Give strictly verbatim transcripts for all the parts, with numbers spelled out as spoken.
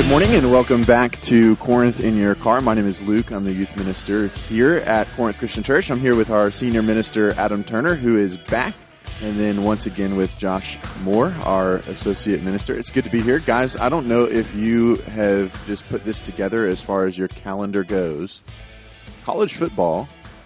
Good morning and welcome back to Corinth in Your Car. My name is Luke. I'm the youth minister here at Corinth Christian Church. I'm here with our senior minister, Adam Turner, who is back. And then once again with Josh Moore, our associate minister. It's good to be here. Guys, I don't know if you have just put this together as far as your calendar goes. College football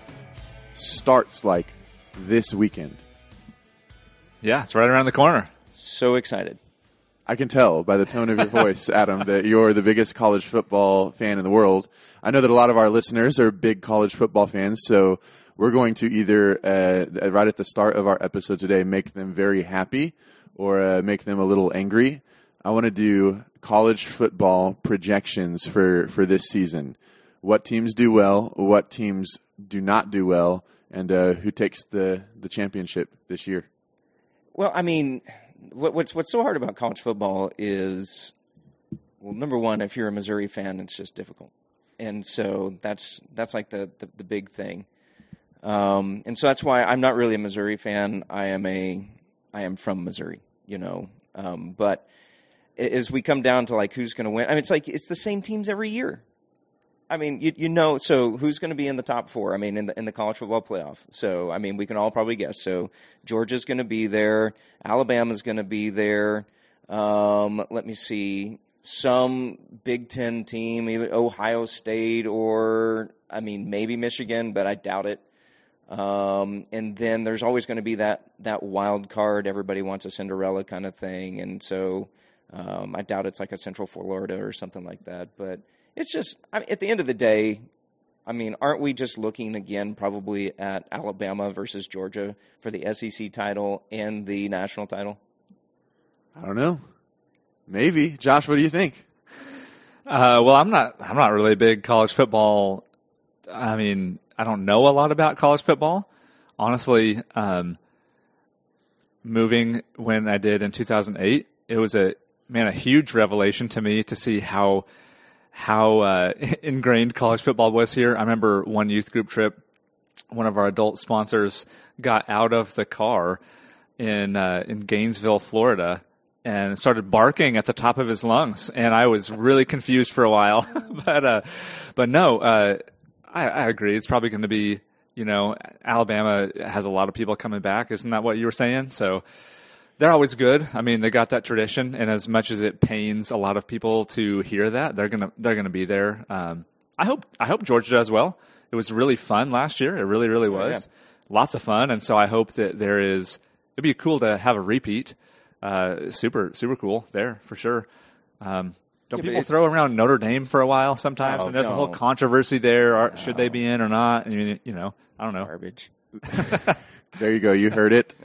starts like this weekend. Yeah, it's right around the corner. So excited. I can tell by the tone of your voice, Adam, that you're the biggest college football fan in the world. I know that a lot of our listeners are big college football fans, so we're going to either, uh, right at the start of our episode today, make them very happy or uh, make them a little angry. I want to do college football projections for, for this season. What teams do well, what teams do not do well, and uh, who takes the, the championship this year. Well, I mean, what, what's what's so hard about college football is, well, number one, if you're a Missouri fan, it's just difficult. And so that's that's like the, the, the big thing. Um, and so that's why I'm not really a Missouri fan. I am a, I am from Missouri, you know. Um, but as we come down to like who's going to win, I mean, it's like it's the same teams every year. I mean, you you know, so who's going to be in the top four? I mean, in the in the college football playoff. So I mean, we can all probably guess. So Georgia's going to be there. Alabama's going to be there. Um, let me see. Some Big Ten team, either Ohio State or I mean maybe Michigan, but I doubt it. Um, and then there's always going to be that, that wild card. Everybody wants a Cinderella kind of thing. And so um, I doubt it's like a Central Florida or something like that. But it's just, I mean, at the end of the day, I mean, aren't we just looking again probably at Alabama versus Georgia for the S E C title and the national title? I don't know. Maybe. Josh, what do you think? Uh, well, I'm not. I'm not really a big college football. I mean, I don't know a lot about college football. Honestly, um, moving when I did in two thousand eight, it was a man a huge revelation to me to see how how uh, ingrained college football was here. I remember one youth group trip, one of our adult sponsors got out of the car in uh, in Gainesville, Florida, and started barking at the top of his lungs, and I was really confused for a while. but uh, but no. Uh, I, I agree. It's probably going to be, you know, Alabama has a lot of people coming back. Isn't that what you were saying? So they're always good. I mean, they got that tradition, and as much as it pains a lot of people to hear that, they're gonna they're gonna be there. Um, I hope I hope Georgia does well. It was really fun last year. It really really was. Yeah. Lots of fun, and so I hope that there is. It'd be cool to have a repeat. Uh, super super cool there for sure. Um, Don't yeah, people if, throw around Notre Dame for a while sometimes? Oh, and there's don't. a whole controversy there. Are, no. Should they be in or not? I mean, you know, I don't know. Garbage. There you go. You heard it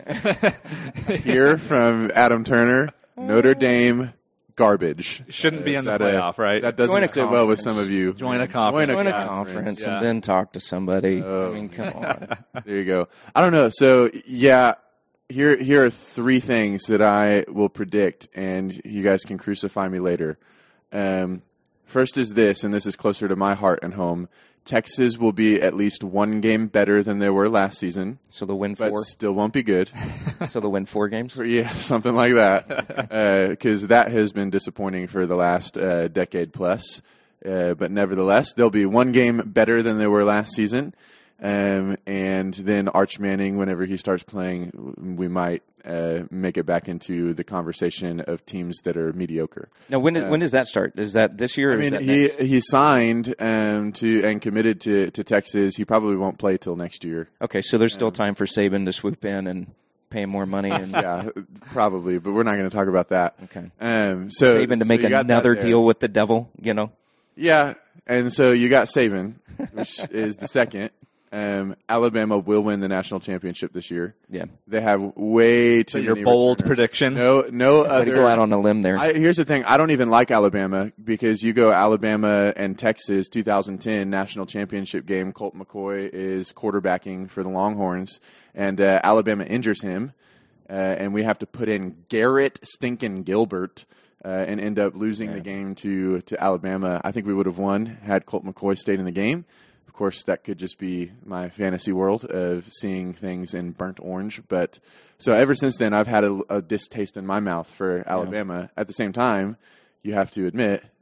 here from Adam Turner. Notre Dame, garbage. Shouldn't uh, be in the playoff, a, right? That doesn't sit well with some of you. Join a conference. Join a, Join a conference, conference yeah. and then talk to somebody. Oh. I mean, come on. There you go. I don't know. So, yeah. Here, here are three things that I will predict, and you guys can crucify me later. Um, first is this, and this is closer to my heart and home. Texas will be at least one game better than they were last season. So they'll win but four? Still won't be good. So they'll win four games? Yeah, something like that. Because uh, that has been disappointing for the last uh, decade plus. Uh, but nevertheless, they'll be one game better than they were last season. Um, and then Arch Manning, whenever he starts playing, we might uh, make it back into the conversation of teams that are mediocre. Now, when, is, uh, when does that start? Is that this year? Or I mean, is that he next? he signed um, to and committed to, to Texas. He probably won't play till next year. Okay, so there's still um, time for Saban to swoop in and pay him more money. And yeah, probably, but we're not going to talk about that. Okay. Um, so Saban to so make another deal with the devil, you know? Yeah, and so you got Saban, which is the second. Um, Alabama will win the national championship this year. Yeah, they have way too so many your bold returners. prediction. No, no other. To go out on a limb there. I, here's the thing: I don't even like Alabama because you go Alabama and Texas, two thousand ten national championship game. Colt McCoy is quarterbacking for the Longhorns, and uh, Alabama injures him, uh, and we have to put in Garrett Stinkin' Gilbert. Uh, and end up losing yeah. the game to, to Alabama. I think we would have won had Colt McCoy stayed in the game. Of course, that could just be my fantasy world of seeing things in burnt orange. But so ever since then, I've had a, a distaste in my mouth for Alabama. Yeah. At the same time, you have to admit,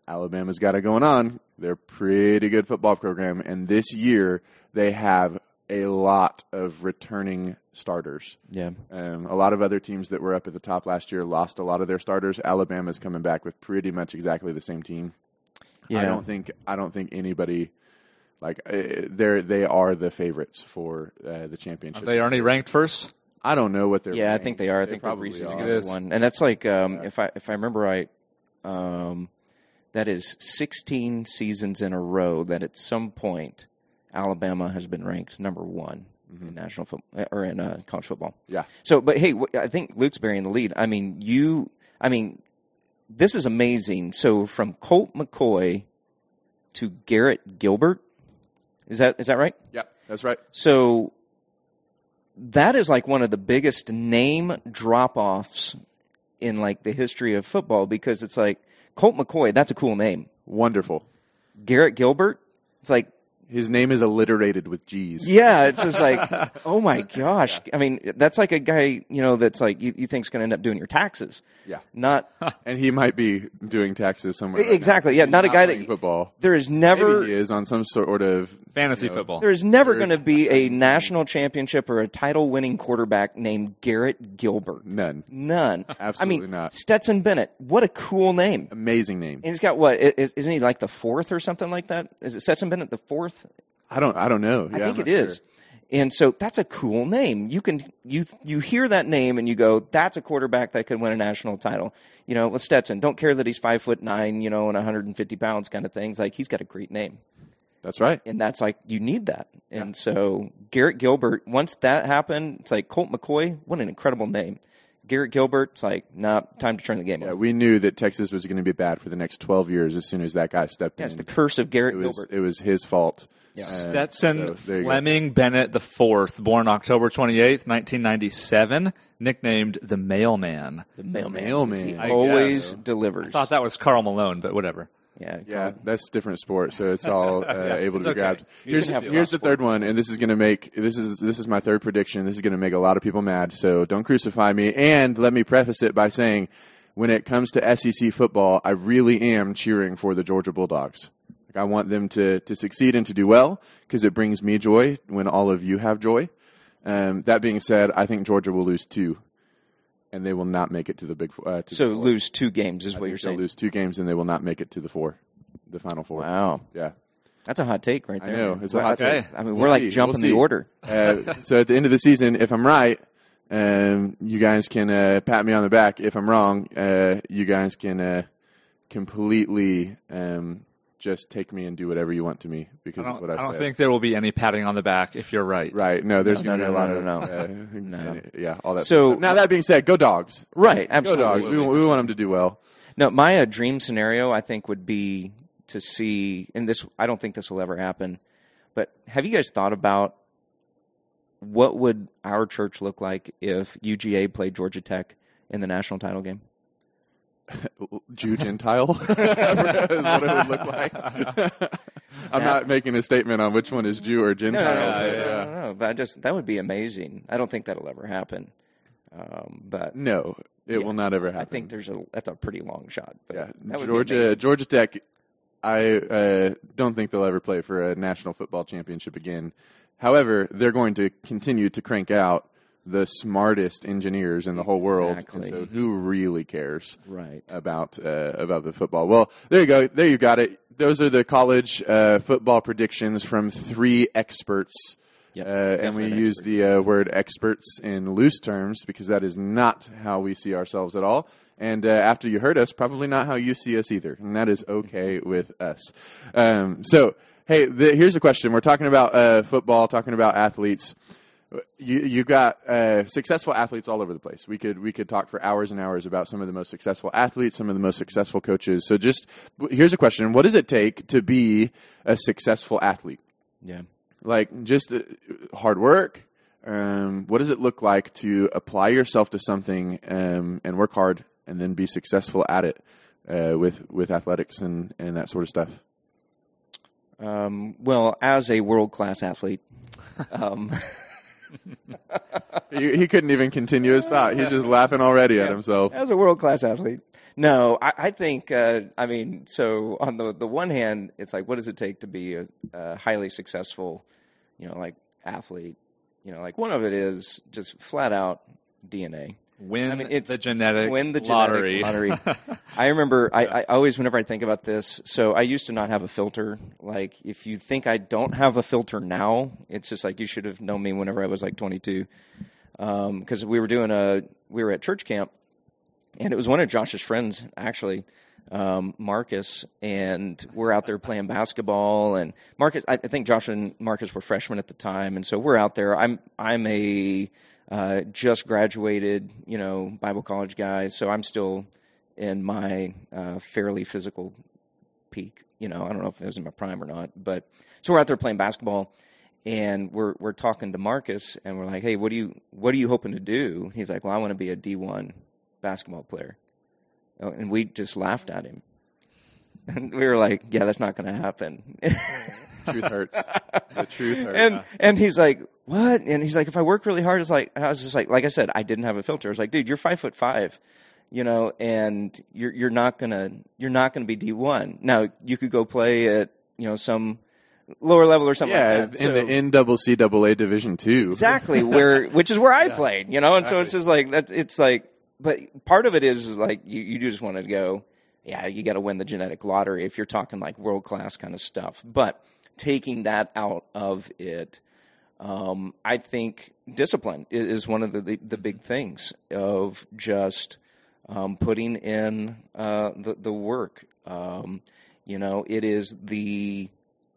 Alabama's got it going on. They're a pretty good football program. And this year, they have a lot of returning starters. Yeah. Um, a lot of other teams that were up at the top last year lost a lot of their starters. Alabama's coming back with pretty much exactly the same team. Yeah. I don't think I don't think anybody like uh, they're they are the favorites for uh, the championship. Are they already ranked first? I don't know what they're. Yeah, I ranked. think they are. I They think they're probably Reese's are. It is. one, and that's like um, Yeah. if I if I remember right, um, that is sixteen seasons in a row that at some point Alabama has been ranked number one in national football or in uh, college football. Yeah. So, but hey, wh- I think Luke's burying the lead. I mean, you. I mean, this is amazing. So from Colt McCoy to Garrett Gilbert, is that is that right? Yeah, that's right. So that is like one of the biggest name drop-offs in like the history of football, because it's like Colt McCoy, that's a cool name. Wonderful. Garrett Gilbert, it's like, His name is alliterated with G's. yeah, it's just like, oh my gosh. I mean, that's like a guy, you know, that's like you, you think's going to end up doing your taxes. Yeah. Not And he might be doing taxes somewhere. right Exactly, now. yeah, He's not a guy that- playing football. there is Maybe never he is on some sort of Fantasy you know, football. There's never Third- going to be a national championship or a title-winning quarterback named Garrett Gilbert. None. None. Absolutely I mean, not. Stetson Bennett. What a cool name. Amazing name. And he's got what? Is, isn't he like the fourth or something like that? Is it Stetson Bennett the fourth? I don't. I don't know. I Yeah, think I'm it not is. sure. And so that's a cool name. You can you you hear that name and you go, that's a quarterback that could win a national title. You know, with Stetson, don't care that he's five foot nine, you know, and one hundred fifty pounds, kind of things. Like, he's got a great name. That's right. And that's like, you need that. And so Garrett Gilbert, once that happened, it's like Colt McCoy, what an incredible name. Garrett Gilbert, it's like, nah, time to turn the game Yeah, on. we knew that Texas was going to be bad for the next twelve years as soon as that guy stepped Yeah, in. it's the curse of Garrett it was Gilbert. it was his fault. Yeah. Uh, Stetson so there you go. Fleming Bennett the fourth, born October twenty-eighth, nineteen ninety-seven, nicknamed the Mailman. The mailman. mailman. He I always guess. delivers. I thought that was Karl Malone, but whatever. Yeah, Yeah, that's a different sport, so it's all uh, able to it's be okay. grabbed. You Here's can have here's the cross-sport. third one, and this is going to make this is this is my third prediction. This is going to make a lot of people mad, so don't crucify me. And let me preface it by saying, when it comes to S E C football, I really am cheering for the Georgia Bulldogs. Like, I want them to to succeed and to do well, because it brings me joy when all of you have joy. Um, that being said, I think Georgia will lose two, and they will not make it to the big. Uh, to So the four. lose two games is I what think you're they'll saying. lose two games, and they will not make it to the four, the final four. Wow. Yeah. That's a hot take right I there. know, it's a hot Okay. take. I mean, We'll we're like see. jumping We'll the see. order. Uh, so at the end of the season, if I'm right, um, you guys can uh, pat me on the back. If I'm wrong, uh, you guys can uh, completely um, just take me and do whatever you want to me because I of don't, what I, I don't said. think there will be any patting on the back if you're right. Right? No, there's No, going to no, be a lot no, of no, uh, No. uh, yeah, all that. So- sort of stuff. Now that being said, go Dogs. Right, Go absolutely. Dogs. We, we want them to do well. No, my uh, dream scenario, I think, would be to see, and this, I don't think this will ever happen, but have you guys thought about what would our church look like if U G A played Georgia Tech in the national title game? Jew Gentile is what it would look like. I'm not making a statement on which one is Jew or No, Gentile. no, no, but, no, yeah. no, no, but I just, that would be amazing. I don't think that'll ever happen. Um, but No, it Yeah. will not ever happen. I think there's a, that's a pretty long shot. But yeah, that would be Georgia amazing. Georgia Tech. I uh, don't think they'll ever play for a national football championship again. However, they're going to continue to crank out the smartest engineers in the whole world. Exactly. And so, who really cares Right. about uh, about the football? Well, there you go. There you got it. Those are the college uh, football predictions from three experts. Yep, Uh, and definitely we an use the uh, word experts in loose terms because that is not how we see ourselves at all. And uh, after you heard us, probably not how you see us either. And that is okay with us. Um, so, hey, the, here's a question. We're talking about uh, football, talking about athletes. You you got uh, successful athletes all over the place. We could we could talk for hours and hours about some of the most successful athletes, some of the most successful coaches. So just here's a question: what does it take to be a successful athlete? Yeah. Like just uh, hard work. Um, what does it look like to apply yourself to something um, and work hard and then be successful at it uh, with with athletics and, and that sort of stuff? Um, well, as a world class athlete, um, he, he couldn't even continue his thought. He's just laughing already at himself. as a world class athlete, No, I, I think, uh, I mean, so on the, the one hand, it's like, what does it take to be a, a highly successful, you know, like athlete? You know, like one of it is just flat out D N A. Win I mean, it's, the genetic win the lottery. genetic lottery. I remember, I, I always, whenever I think about this, so I used to not have a filter. Like, if you think I don't have a filter now, it's just like you should have known me whenever I was like twenty-two. Because um, we were doing a, we were at church camp, and it was one of Josh's friends, actually, um, Marcus, and we're out there playing basketball. And Marcus, I think Josh and Marcus were freshmen at the time, and so we're out there. I'm I'm a uh, just graduated, you know, Bible college guy, so I'm still in my uh, fairly physical peak. You know, I don't know if it was in my prime or not, but so we're out there playing basketball. And we're we're talking to Marcus, and we're like, "Hey, what do you what are you hoping to do?" He's like, "Well, I want to be a D one basketball player." And we just laughed at him. And we were like, "Yeah, that's not going to happen." Truth hurts. The truth hurts. And and he's like, "What?" And he's like, "If I work really hard, it's like." I was just like, like I said, I didn't have a filter. I was like, "Dude, you're five foot five, you know, and you're you're not gonna you're not gonna be D one. Now you could go play at you know some." lower level or something yeah, like that. in So, the N C C A A Division Two. exactly, where which is where I Yeah, played, you know, and so exactly. it's just like that. It's like, but part of it is, is like you, you just want to go, yeah, you got to win the genetic lottery if you're talking like world class kind of stuff. But taking that out of it, um, I think discipline is, is one of the, the the big things of just um, putting in uh, the the work. Um, you know, it is the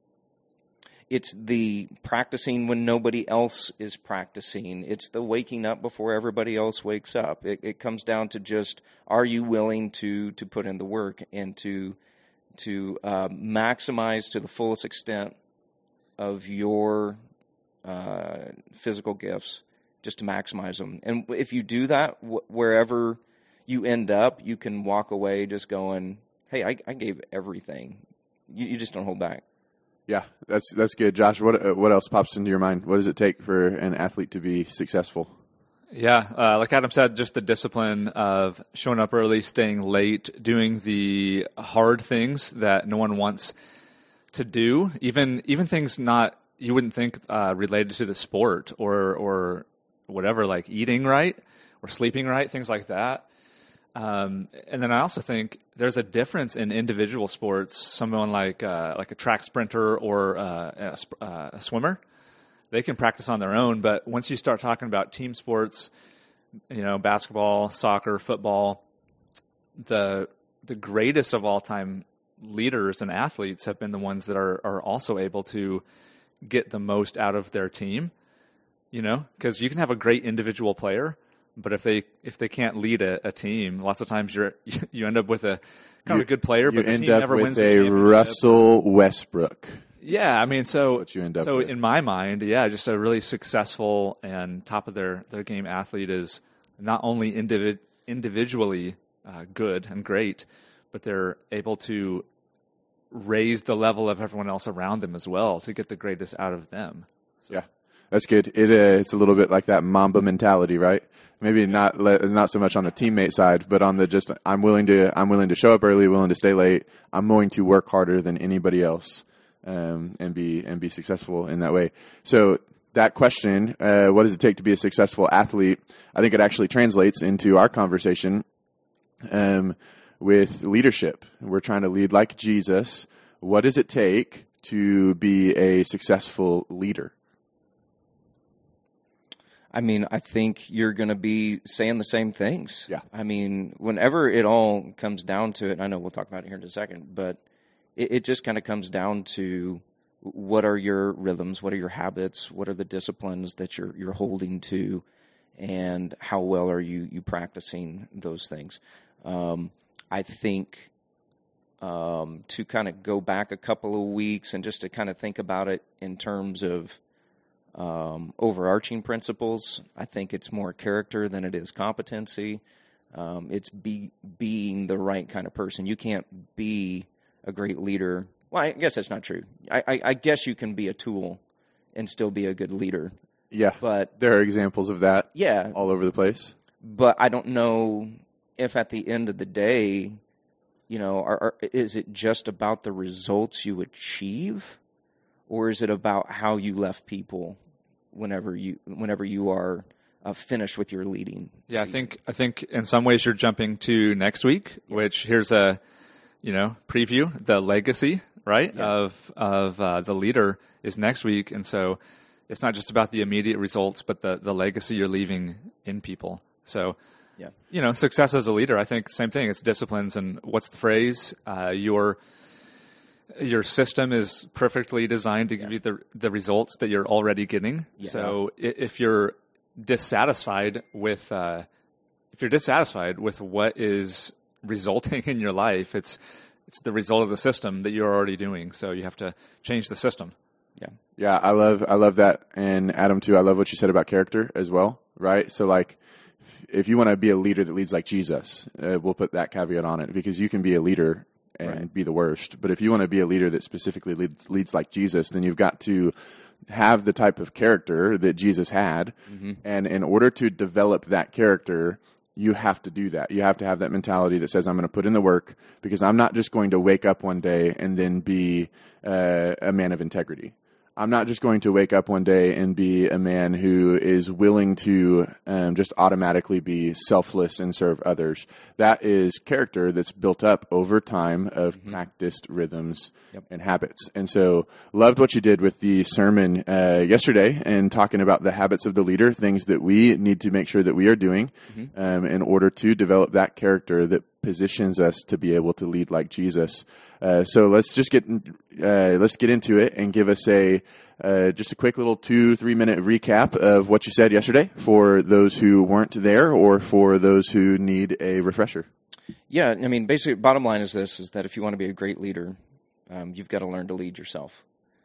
It's the practicing when nobody else is practicing. It's the waking up before everybody else wakes up. It, it comes down to just, are you willing to to put in the work and to to uh, maximize to the fullest extent of your uh, physical gifts, just to maximize them. And if you do that, wh- wherever you end up, you can walk away just going, hey, I, I gave everything. You, you just don't hold back. Yeah, that's that's good, Josh. What uh, what else pops into your mind? What does it take for an athlete to be successful? Yeah, uh, like Adam said, just the discipline of showing up early, staying late, doing the hard things that no one wants to do, even even things not you wouldn't think uh, related to the sport or or whatever, like eating right or sleeping right, things like that. Um, and then I also think there's a difference in individual sports. Someone like uh, like a track sprinter or uh, a, sp- uh, a swimmer, they can practice on their own. But once you start talking about team sports, you know, basketball, soccer, football, the the greatest of all time leaders and athletes have been the ones that are are also able to get the most out of their team. You know, because you can have a great individual player, but if they if they can't lead a, a team, lots of times you're you end up with a kind You- of a good player, You but the end team up never with wins the a championship. Russell Westbrook. Yeah, I mean, so what you end up so with. in my mind, yeah, just a really successful and top of their, their game athlete is not only individ, individually uh, good and great, but they're able to raise the level of everyone else around them as well to get the greatest out of them. Yeah, that's good. It uh, it's a little bit like that Mamba mentality, right? Maybe not le- not so much on the teammate side, but on the just I'm willing to I'm willing to show up early, willing to stay late. I'm willing to work harder than anybody else, um, and be and be successful in that way. So that question, uh, what does it take to be a successful athlete? I think it actually translates into our conversation um, with leadership. We're trying to lead like Jesus. What does it take to be a successful leader? I mean, I think you're going to be saying the same things. Yeah. I mean, whenever it all comes down to it, and I know we'll talk about it here in a second, but it, it just kind of comes down to what are your rhythms, what are your habits, what are the disciplines that you're you're holding to, and how well are you you practicing those things. Um, I think um, to kind of go back a couple of weeks and just to kind of think about it in terms of Um, overarching principles. I think it's more character than it is competency. Um, it's be, being the right kind of person. You can't be a great leader. Well, I guess that's not true. I, I, I guess you can be a tool and still be a good leader. Yeah, But there are examples of that yeah, all over the place. but I don't know. if at the end of the day, you know, are, are, is it just about the results you achieve, or is it about how you left people whenever you whenever you are uh, finished with your leading? Yeah, season? I think I think in some ways you're jumping to next week, which here's a you know preview. The legacy, right, Yeah. of of uh, the leader is next week, and so it's not just about the immediate results, but the the legacy you're leaving in people. So. Yeah. You know, success as a leader, I think same thing. It's disciplines, and what's the phrase? Uh, your your system is perfectly designed to give Yeah. you the the results that you're already getting. Yeah. So i- if you're dissatisfied with uh, if you're dissatisfied with what is resulting in your life, it's it's the result of the system that you're already doing. So you have to change the system. Yeah. Yeah, I love I love that, and Adam too. I love what you said about character as well, right? So like, if you want to be a leader that leads like Jesus, uh, we'll put that caveat on it, because you can be a leader and Right. be the worst. But if you want to be a leader that specifically leads, leads like Jesus, then you've got to have the type of character that Jesus had. Mm-hmm. And in order to develop that character, you have to do that. You have to have that mentality that says, I'm going to put in the work, because I'm not just going to wake up one day and then be uh, a man of integrity. I'm not just going to wake up one day and be a man who is willing to um, just automatically be selfless and serve others. That is character that's built up over time of mm-hmm. practiced rhythms Yep. and habits. And so loved what you did with the sermon uh, yesterday, and talking about the habits of the leader, things that we need to make sure that we are doing mm-hmm. um, in order to develop that character that positions us to be able to lead like Jesus. Uh, so let's just get uh, let's get into it, and give us a uh, just a quick little two three minute recap of what you said yesterday for those who weren't there, or for those who need a refresher. Yeah, I mean, basically, bottom line is this: is that if you want to be a great leader, um, you've got to learn to lead yourself.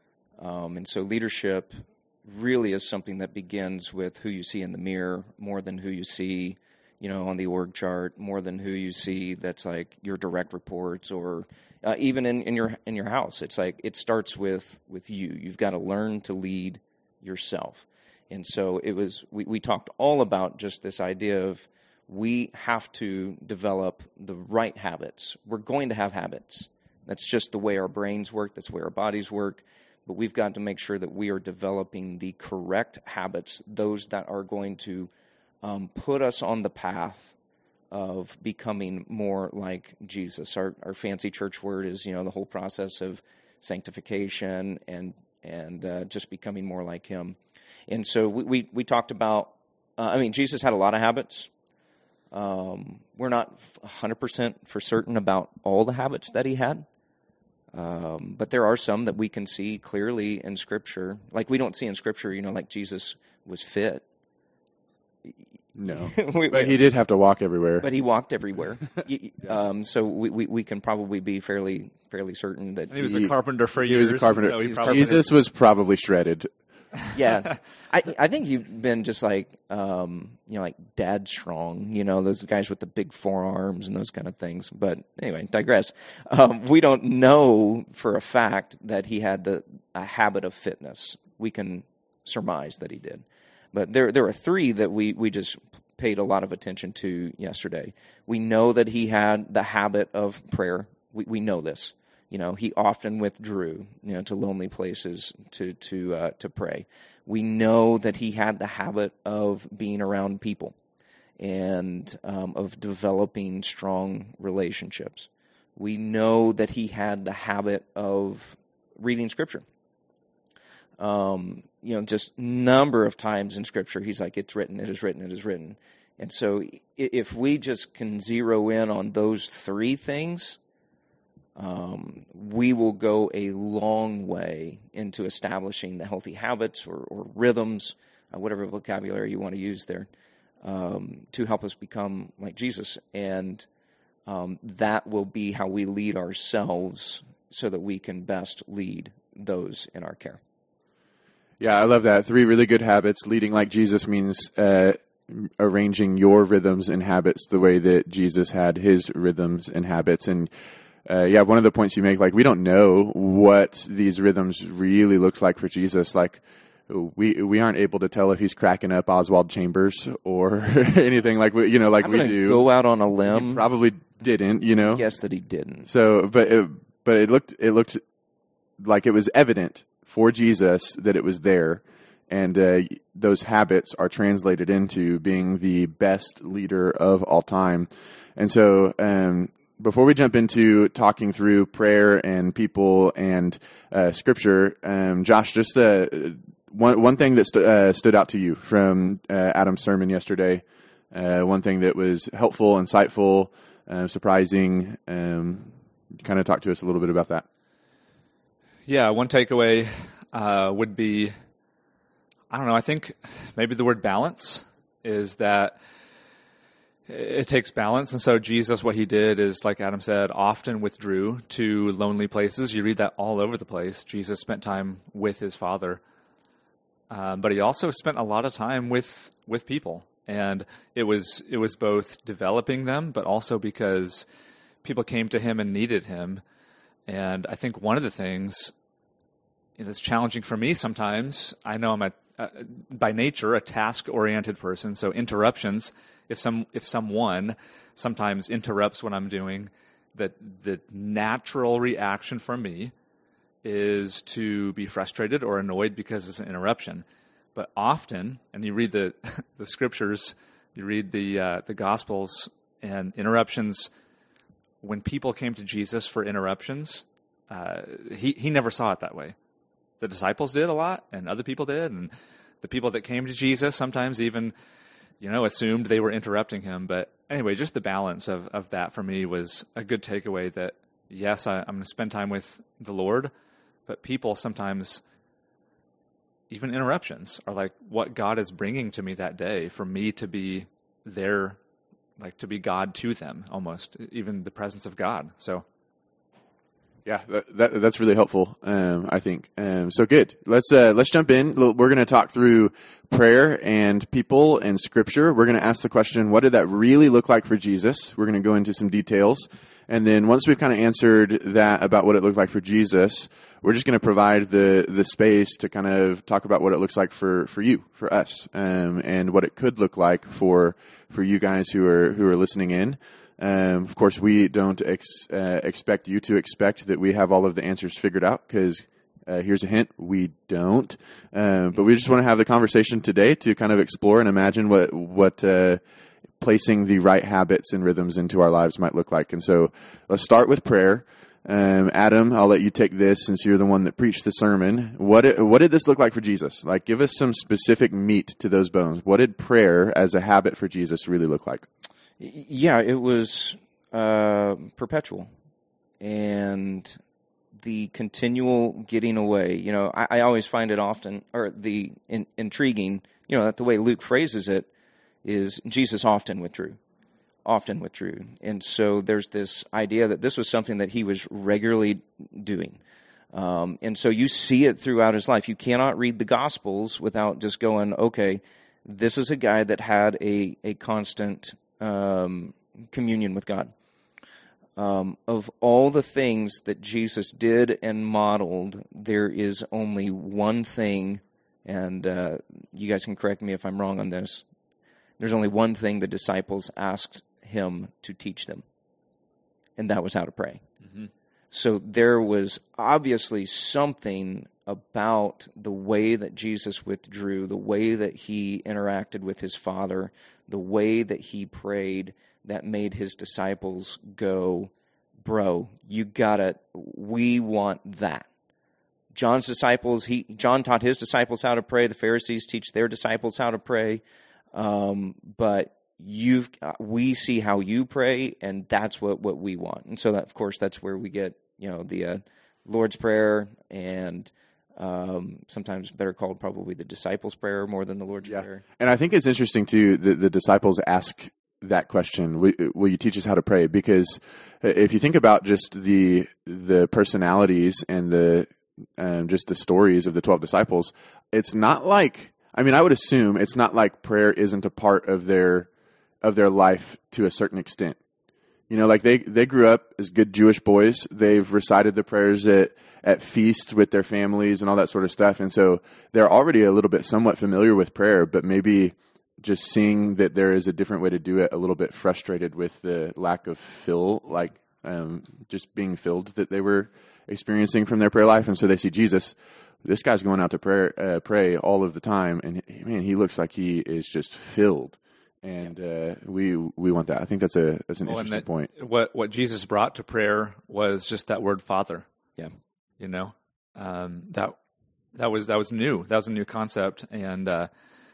Um, and so, leadership really is something that begins with who you see in the mirror, more than who you see, you know, on the org chart, more than who you see that's like your direct reports, or uh, even in, in your in your house. It's like it starts with with you. You've got to learn to lead yourself. And so it was. We, we talked all about just this idea of we have to develop the right habits. We're going to have habits. That's just the way our brains work. That's the way our bodies work. But we've got to make sure that we are developing the correct habits, those that are going to um, put us on the path of becoming more like Jesus. Our, our fancy church word is, you know, the whole process of sanctification and and uh, just becoming more like Him. And so we we, we talked about. Uh, I mean, Jesus had a lot of habits. Um, we're not one hundred percent for certain about all the habits that He had. Um, but there are some that we can see clearly in Scripture. Like, we don't see in Scripture, you know, like Jesus was fit. No, we, but he did have to walk everywhere. But he walked everywhere. um, so we, we, we can probably be fairly fairly certain that And he was He- a carpenter for he years. was a carpenter. So he He's probably, Jesus was probably shredded. yeah, I I think you've been just like um, you know, like dad strong, you know, those guys with the big forearms and those kind of things. But anyway, digress. Um, we don't know for a fact that he had the a habit of fitness. We can surmise that he did, but there there are three that we we just paid a lot of attention to yesterday. We know that he had the habit of prayer. We we know this. You know, he often withdrew, you know, to lonely places to to uh, to pray. We know that he had the habit of being around people and um, of developing strong relationships. We know that he had the habit of reading Scripture. Um, you know, just number of times in Scripture, he's like, "It's written, it is written, it is written." And so, if we just can zero in on those three things, Um, we will go a long way into establishing the healthy habits or, or rhythms, uh, whatever vocabulary you want to use there, um, to help us become like Jesus. And um, that will be how we lead ourselves so that we can best lead those in our care. Yeah, I love that. Three really good habits. Leading like Jesus means uh, arranging your rhythms and habits the way that Jesus had his rhythms and habits. And Uh, yeah, one of the points you make, like, we don't know what these rhythms really looked like for Jesus. Like, we we aren't able to tell if he's cracking up Oswald Chambers or anything like we, you know, like I'm we gonna do. go out on a He limb. probably didn't, you know. Guess that he didn't. So, but it, but it looked it looked like it was evident for Jesus that it was there, and uh, those habits are translated into being the best leader of all time. And so, um, before we jump into talking through prayer and people and uh, scripture, um, Josh, just uh, one one thing that st- uh, stood out to you from uh, Adam's sermon yesterday, uh, one thing that was helpful, insightful, uh, surprising. Um, kind of talk to us a little bit about that. Yeah, one takeaway uh, would be, I don't know, I think maybe the word balance is that it takes balance. And so Jesus, what he did is, like Adam said, often withdrew to lonely places. You read that all over the place. Jesus spent time with his Father. Um, but he also spent a lot of time with with people. And it was it was both developing them, but also because people came to him and needed him. And I think one of the things that's challenging for me sometimes, I know I'm a, uh, by nature a task-oriented person, so interruptions, if some if someone sometimes interrupts what I'm doing, that the natural reaction for me is to be frustrated or annoyed because it's an interruption. But often, and you read the the scriptures, you read the uh, the Gospels, and interruptions, when people came to Jesus for interruptions, uh, he, he never saw it that way. The disciples did a lot, and other people did, and the people that came to Jesus sometimes even, you know, assumed they were interrupting him. But anyway, just the balance of, of that for me was a good takeaway that, yes, I, I'm going to spend time with the Lord, but people sometimes, even interruptions, are like what God is bringing to me that day for me to be there, like to be God to them almost, even the presence of God. So. Yeah, that, that, that's really helpful, um, I think. Um, so good. Let's uh, let's jump in. We're going to talk through prayer and people and scripture. We're going to ask the question, what did that really look like for Jesus? We're going to go into some details. And then once we've kind of answered that about what it looked like for Jesus, we're just going to provide the, the space to kind of talk about what it looks like for, for you, for us, um, and what it could look like for for you guys who are who are listening in. Um, of course, we don't ex- uh, expect you to expect that we have all of the answers figured out, because uh, here's a hint, we don't. Uh, but we just want to have the conversation today to kind of explore and imagine what what uh, placing the right habits and rhythms into our lives might look like. And so let's start with prayer. Um, Adam, I'll let you take this since you're the one that preached the sermon. What did, what did this look like for Jesus? Like, give us some specific meat to those bones. What did prayer as a habit for Jesus really look like? Yeah, it was uh, perpetual, and the continual getting away. You know, I, I always find it often, or the in, intriguing, you know, that the way Luke phrases it is Jesus often withdrew, often withdrew. And so there's this idea that this was something that he was regularly doing. Um, and so you see it throughout his life. You cannot read the Gospels without just going, okay, this is a guy that had a, a constant Um, communion with God. Um, of all the things that Jesus did and modeled, there is only one thing, and uh, you guys can correct me if I'm wrong on this. There's only one thing the disciples asked him to teach them, and that was how to pray. Mm-hmm. So there was obviously something about the way that Jesus withdrew, the way that he interacted with his Father, the way that he prayed, that made his disciples go, bro, you gotta, we want that. John's disciples, he John taught his disciples how to pray. The Pharisees teach their disciples how to pray. Um, but you've, we see how you pray, and that's what, what we want. And so, that, of course, that's where we get, you know, the uh, Lord's Prayer, and Um, sometimes better called probably the disciples' prayer more than the Lord's yeah. prayer. And I think it's interesting too that the disciples ask that question: will, will you teach us how to pray? Because if you think about just the the personalities and the um, just the stories of the twelve disciples, it's not like, I mean, I would assume it's not like prayer isn't a part of their of their life to a certain extent. You know, like they, they grew up as good Jewish boys. They've recited the prayers at, at feasts with their families and all that sort of stuff. And so they're already a little bit somewhat familiar with prayer, but maybe just seeing that there is a different way to do it, a little bit frustrated with the lack of fill, like um, just being filled that they were experiencing from their prayer life. And so they see Jesus. This guy's going out to pray, uh, pray all of the time. And man, he looks like he is just filled. And uh, we we want that. I think that's a that's an well, interesting that, point. What what Jesus brought to prayer was just that word Father. Yeah, you know, um, that that was that was new. That was a new concept. And uh,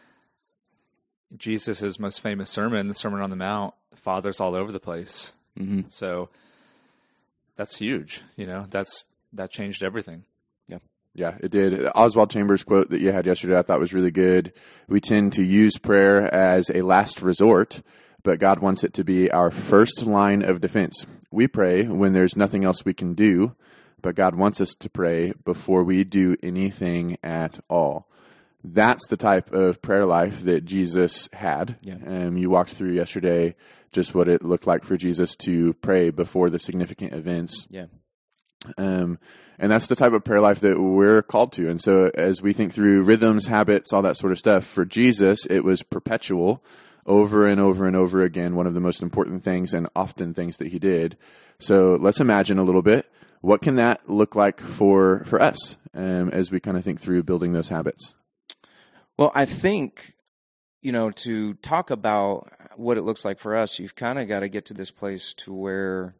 Jesus' most famous sermon, the Sermon on the Mount, Father's all over the place. Mm-hmm. So that's huge. You know, that's that changed everything. Yeah, it did. Oswald Chambers' quote that you had yesterday I thought was really good. We tend to use prayer as a last resort, but God wants it to be our first line of defense. We pray when there's nothing else we can do, but God wants us to pray before we do anything at all. That's the type of prayer life that Jesus had. Yeah. Um, you walked through yesterday just what it looked like for Jesus to pray before the significant events. Yeah. Um, and that's the type of prayer life that we're called to. And so as we think through rhythms, habits, all that sort of stuff, for Jesus, it was perpetual over and over and over again, one of the most important things and often things that he did. So let's imagine a little bit, what can that look like for, for us um, as we kind of think through building those habits? Well, I think, you know, to talk about what it looks like for us, you've kind of got to get to this place to where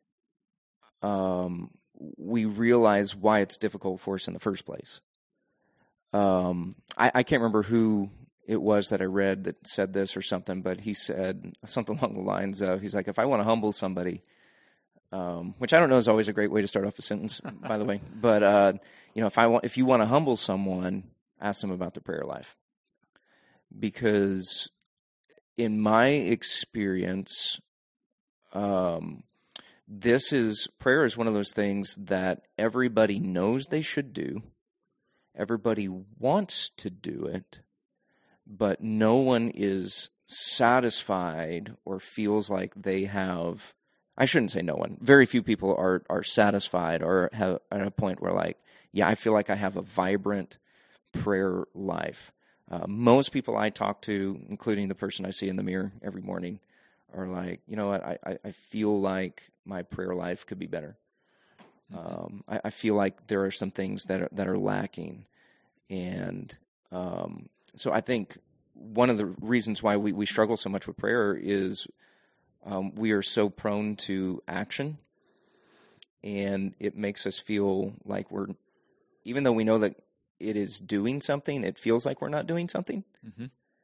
um, we realize why it's difficult for us in the first place. Um, I, I can't remember who it was that I read that said this or something, but he said something along the lines of, he's like, if I want to humble somebody, um, which I don't know is always a great way to start off a sentence, by the way, but, uh, you know, if I want, if you want to humble someone, ask them about their prayer life. Because in my experience, um, this is, prayer is one of those things that everybody knows they should do. Everybody wants to do it, but no one is satisfied or feels like they have, I shouldn't say no one, very few people are, are satisfied or have at a point where like, yeah, I feel like I have a vibrant prayer life. Uh, most people I talk to, including the person I see in the mirror every morning, are like, you know what, I, I, I feel like my prayer life could be better. Um, I, I feel like there are some things that are, that are lacking. And um, so I think one of the reasons why we, we struggle so much with prayer is um, we are so prone to action. And it makes us feel like we're, even though we know that it is doing something, it feels like we're not doing something. Mm-hmm.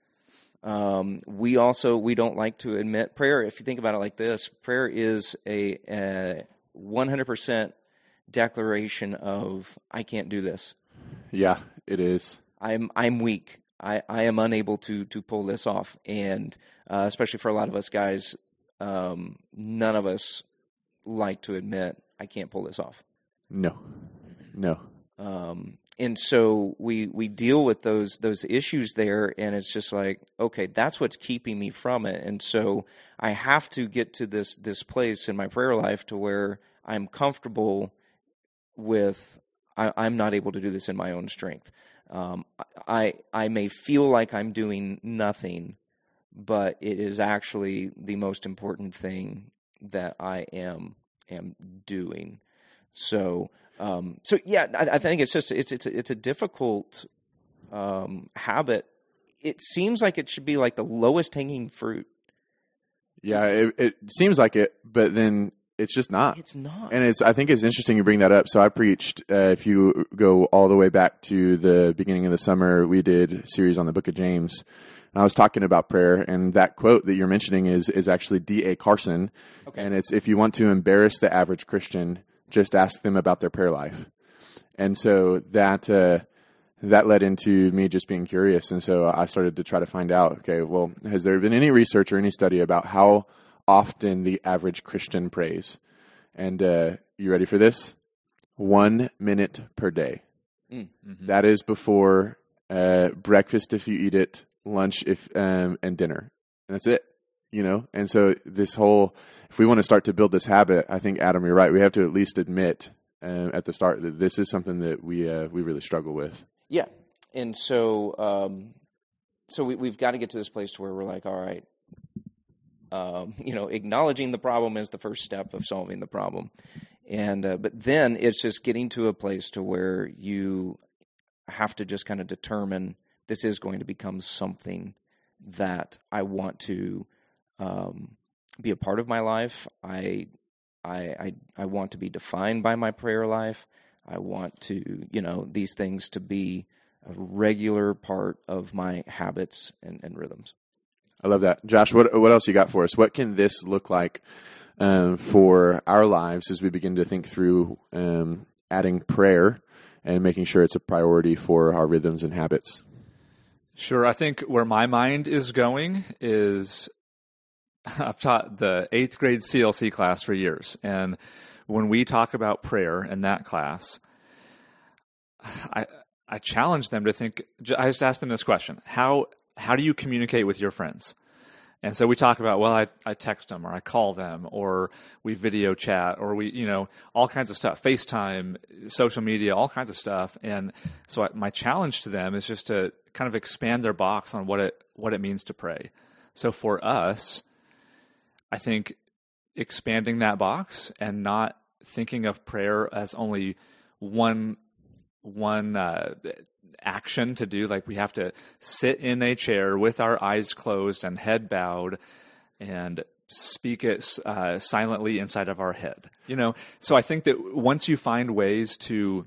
Um, we also, we don't like to admit prayer. If you think about it like this, prayer is a, a one hundred percent declaration of, I can't do this. Yeah, it is. I'm, I'm weak. I, I am unable to, to pull this off. And, uh, especially for a lot of us guys, um, none of us like to admit I can't pull this off. No, no. Um, and so we, we deal with those, those issues there, and it's just like, okay, that's what's keeping me from it. And so I have to get to this, this place in my prayer life to where I'm comfortable with, I, I'm not able to do this in my own strength. Um, I, I may feel like I'm doing nothing, but it is actually the most important thing that I am, am doing. So, Um, so yeah, I, I think it's just it's it's a, it's a difficult um, habit. It seems like it should be like the lowest hanging fruit. Yeah, it, it seems like it, but then it's just not. It's not. And it's I think it's interesting you bring that up. So I preached. Uh, if you go all the way back to the beginning of the summer, we did a series on the Book of James. And I was talking about prayer, and that quote that you're mentioning is is actually D A Carson. Okay. And it's if you want to embarrass the average Christian, just ask them about their prayer life. And so that uh, that led into me just being curious. And so I started to try to find out, okay, well, has there been any research or any study about how often the average Christian prays? And uh, you ready for this? One minute per day. Mm-hmm. That is before uh, breakfast if you eat it, lunch if um, and dinner. And that's it. you know? And so this whole, if we want to start to build this habit, I think, Adam, you're right. We have to at least admit uh, at the start that this is something that we uh, we really struggle with. Yeah. And so, um, so we, we've got to get to this place to where we're like, all right, um, you know, acknowledging the problem is the first step of solving the problem. And, uh, but then it's just getting to a place to where you have to just kind of determine this is going to become something that I want to, um, be a part of my life. I, I, I, I want to be defined by my prayer life. I want to, you know, these things to be a regular part of my habits and, and rhythms. I love that. Josh, what what else you got for us? What can this look like um, for our lives as we begin to think through um, adding prayer and making sure it's a priority for our rhythms and habits? Sure. I think where my mind is going is I've taught the eighth grade C L C class for years. And when we talk about prayer in that class, I I challenge them to think, I just ask them this question, how how do you communicate with your friends? And so we talk about, well, I, I text them or I call them or we video chat or we, you know, all kinds of stuff, FaceTime, social media, all kinds of stuff. And so I, my challenge to them is just to kind of expand their box on what it what it means to pray. So for us, I think expanding that box and not thinking of prayer as only one one uh, action to do, like we have to sit in a chair with our eyes closed and head bowed and speak it uh, silently inside of our head. You know, so I think that once you find ways to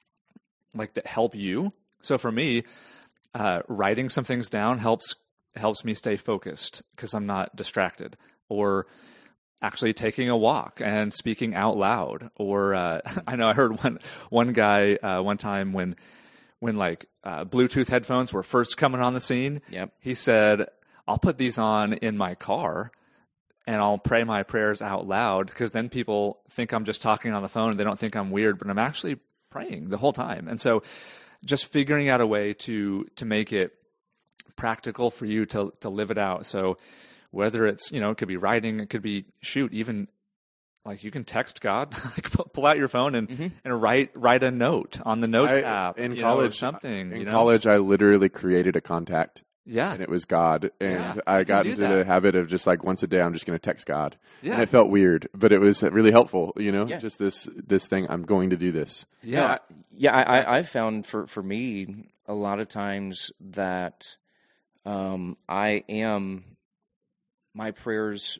like that help you. So for me, uh, writing some things down helps helps me stay focused because I'm not distracted. Or actually taking a walk and speaking out loud. Or uh, I know I heard one one guy uh, one time when when like uh, Bluetooth headphones were first coming on the scene. Yep. He said, "I'll put these on in my car and I'll pray my prayers out loud because then people think I'm just talking on the phone and they don't think I'm weird, but I'm actually praying the whole time." And so, just figuring out a way to to make it practical for you to to live it out. So whether it's, you know, it could be writing, it could be, shoot, even like you can text God, like pull out your phone and, mm-hmm. and write write a note on the Notes I, app. In you college, know, or something. In you know? college, I literally created a contact. Yeah. And it was God. And yeah, I got into that. the habit of just like once a day, I'm just going to text God. Yeah. And it felt weird, but it was really helpful, you know, yeah. just this this thing, I'm going to do this. Yeah. No, I, yeah, I, I've found for, for me a lot of times that um, I am, my prayers,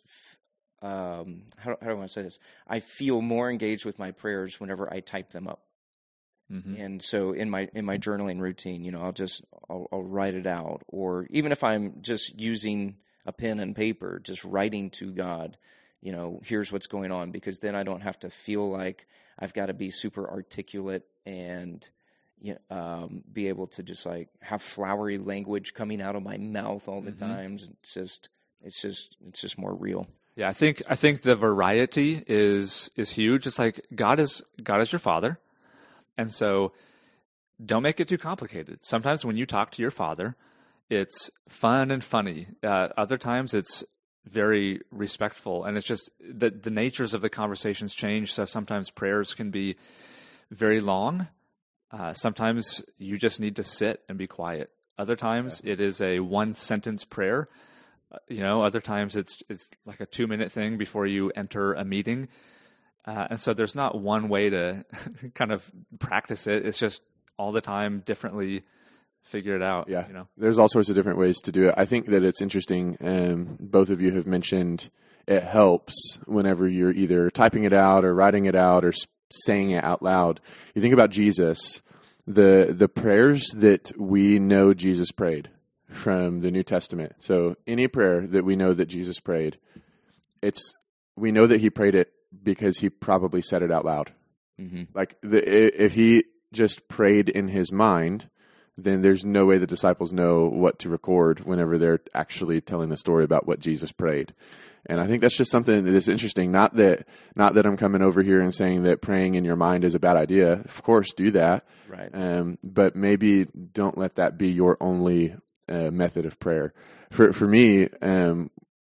um, how, how do I want to say this? I feel more engaged with my prayers whenever I type them up. Mm-hmm. And so in my in my journaling routine, you know, I'll just I'll, I'll write it out, or even if I'm just using a pen and paper, just writing to God, you know, here's what's going on, because then I don't have to feel like I've got to be super articulate and you know, um, be able to just like have flowery language coming out of my mouth all the mm-hmm. times. It's just it's just it's just more real. Yeah, I think I think the variety is is huge. It's like God is God is your Father. And so don't make it too complicated. Sometimes when you talk to your Father, it's fun and funny. Uh, other times it's very respectful. And it's just the, the natures of the conversations change. So sometimes prayers can be very long. Uh, sometimes you just need to sit and be quiet. Other times yeah. it is a one sentence prayer. Uh, you know, other times it's it's like a two minute thing before you enter a meeting. Uh, and so there's not one way to kind of practice it. It's just all the time differently figure it out. Yeah, you know? There's all sorts of different ways to do it. I think that it's interesting. Um, both of you have mentioned it helps whenever you're either typing it out or writing it out or saying it out loud. You think about Jesus, the the prayers that we know Jesus prayed from the New Testament. So any prayer that we know that Jesus prayed, it's we know that he prayed it because he probably said it out loud. Mm-hmm. Like the, if he just prayed in his mind, then there's no way the disciples know what to record whenever they're actually telling the story about what Jesus prayed. And I think that's just something that is interesting. Not that, not that I'm coming over here and saying that praying in your mind is a bad idea. Of course, do that. Right. Um, but maybe don't let that be your only uh, method of prayer. For for me, um,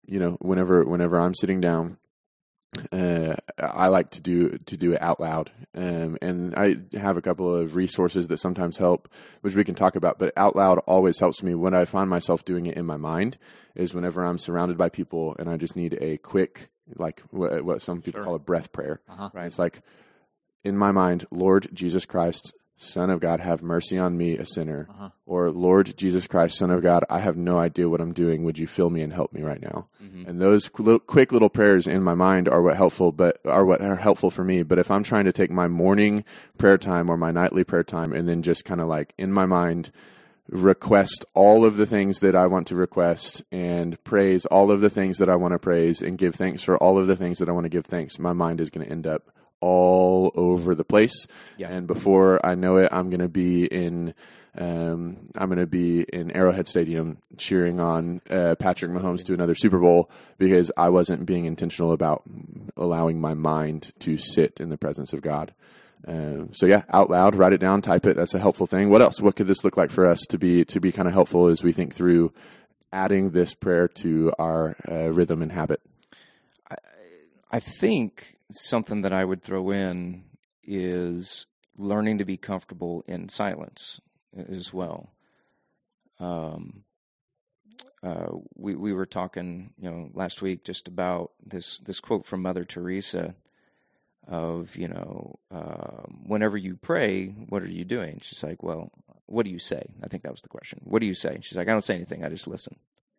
you know, whenever whenever I'm sitting down, uh, I like to do to do it out loud, um, and I have a couple of resources that sometimes help, which we can talk about. But out loud always helps me. When I find myself doing it in my mind, is whenever I'm surrounded by people and I just need a quick, like what, what some people Sure. call a breath prayer. Uh-huh. Right? It's like in my mind, Lord Jesus Christ, Son of God, have mercy on me, a sinner. Uh-huh. Or Lord Jesus Christ, Son of God, I have no idea what I'm doing. Would you fill me and help me right now? Mm-hmm. And those qu- little, quick little prayers in my mind are what helpful, but are what are helpful for me. But if I'm trying to take my morning prayer time or my nightly prayer time and then just kind of like in my mind request all of the things that I want to request and praise all of the things that I want to praise and give thanks for all of the things that I want to give thanks, my mind is going to end up all over the place. Yeah. And before I know it, I'm going to be in, um, I'm going to be in Arrowhead Stadium cheering on uh, Patrick Mahomes to another Super Bowl because I wasn't being intentional about allowing my mind to sit in the presence of God. Um, so yeah, out loud, write it down, type it. That's a helpful thing. What else? What could this look like for us to be, to be kind of helpful as we think through adding this prayer to our uh, rhythm and habit? I, I think something that I would throw in is learning to be comfortable in silence as well. Um, uh, we we were talking, you know, last week just about this this quote from Mother Teresa of, you know, um, whenever you pray, what are you doing? She's like, well, what do you say? I think that was the question. What do you say? She's like, I don't say anything. I just listen.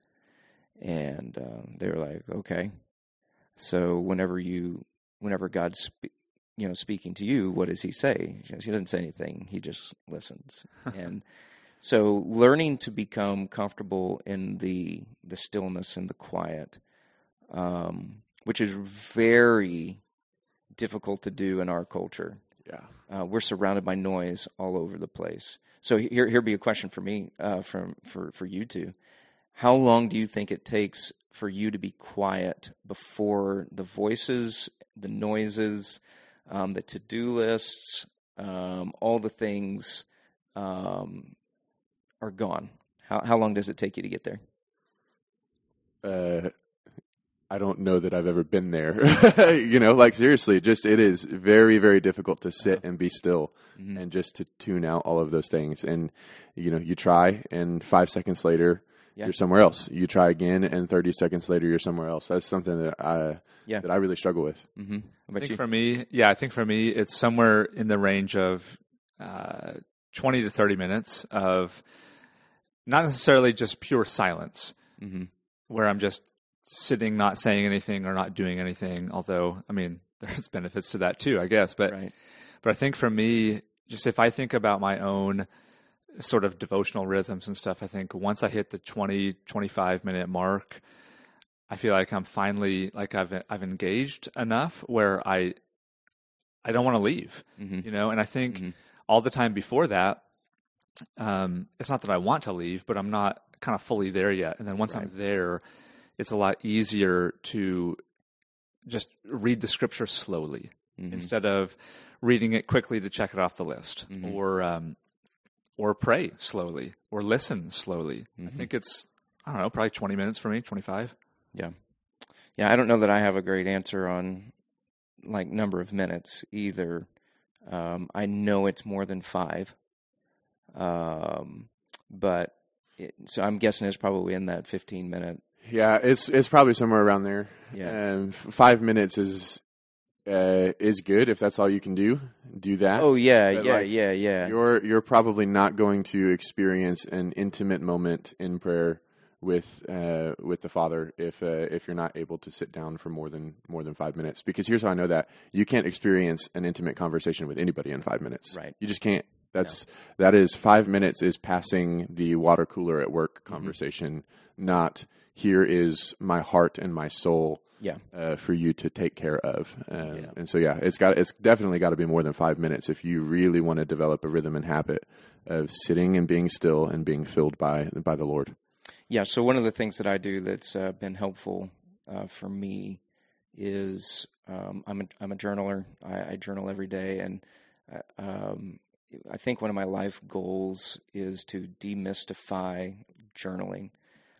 And uh, they were like, okay. So whenever you, whenever God's, spe- you know, speaking to you, what does he say? She goes, he doesn't say anything. He just listens. And so learning to become comfortable in the, the stillness and the quiet, um, which is very difficult to do in our culture. Yeah. Uh, we're surrounded by noise all over the place. So here, here be a question for me, uh, from for for you two. How long do you think it takes for you to be quiet before the voices, the noises, um, the to-do lists, um, all the things um, are gone? How how long does it take you to get there? Uh, I don't know that I've ever been there. You know, like seriously, just it is very, very difficult to sit and be still Mm-hmm. and just to tune out all of those things. And, you know, you try and five seconds later, Yeah. you're somewhere else. You try again and thirty seconds later, you're somewhere else. That's something that I, Yeah. that I really struggle with. Mm-hmm. How I about think you? for me, yeah, I think for me, it's somewhere in the range of uh, twenty to thirty minutes of not necessarily just pure silence, Mm-hmm. where I'm just sitting, not saying anything or not doing anything. Although, I mean, there's benefits to that too, I guess. But, Right. but I think for me, just if I think about my own sort of devotional rhythms and stuff, I think once I hit the twenty, twenty-five minute mark, I feel like I'm finally, like I've, I've engaged enough where I, I don't want to leave, Mm-hmm. you know? And I think Mhm. all the time before that, um, it's not that I want to leave, but I'm not kind of fully there yet. And then once Right. I'm there, it's a lot easier to just read the scripture slowly Mhm. instead of reading it quickly to check it off the list, Mhm. or um, or pray slowly, or listen slowly. I Mhm. think it's, I don't know, probably twenty minutes for me, twenty-five. Yeah. Yeah, I don't know that I have a great answer on like number of minutes either. Um, I know it's more than five. Um, but it, so I'm guessing it's probably in that fifteen minute. Yeah, it's it's probably somewhere around there. Yeah. And f- five minutes is uh, is good if that's all you can do. Do that. Oh yeah, But, yeah, like, yeah, yeah. You're you're probably not going to experience an intimate moment in prayer with uh, with the Father if uh, if you're not able to sit down for more than more than five minutes. Because here's how I know that: you can't experience an intimate conversation with anybody in five minutes. Right. You just can't. That's that is five minutes is passing the water cooler at work conversation, not here is my heart and my soul. Yeah. Uh, for you to take care of, um, Yeah. and so yeah, it's got it's definitely got to be more than five minutes if you really want to develop a rhythm and habit of sitting and being still and being filled by by the Lord. Yeah, so one of the things that I do that's uh, been helpful uh, for me is um, I'm a I'm a journaler. I, I journal every day, and uh, um, I think one of my life goals is to demystify journaling.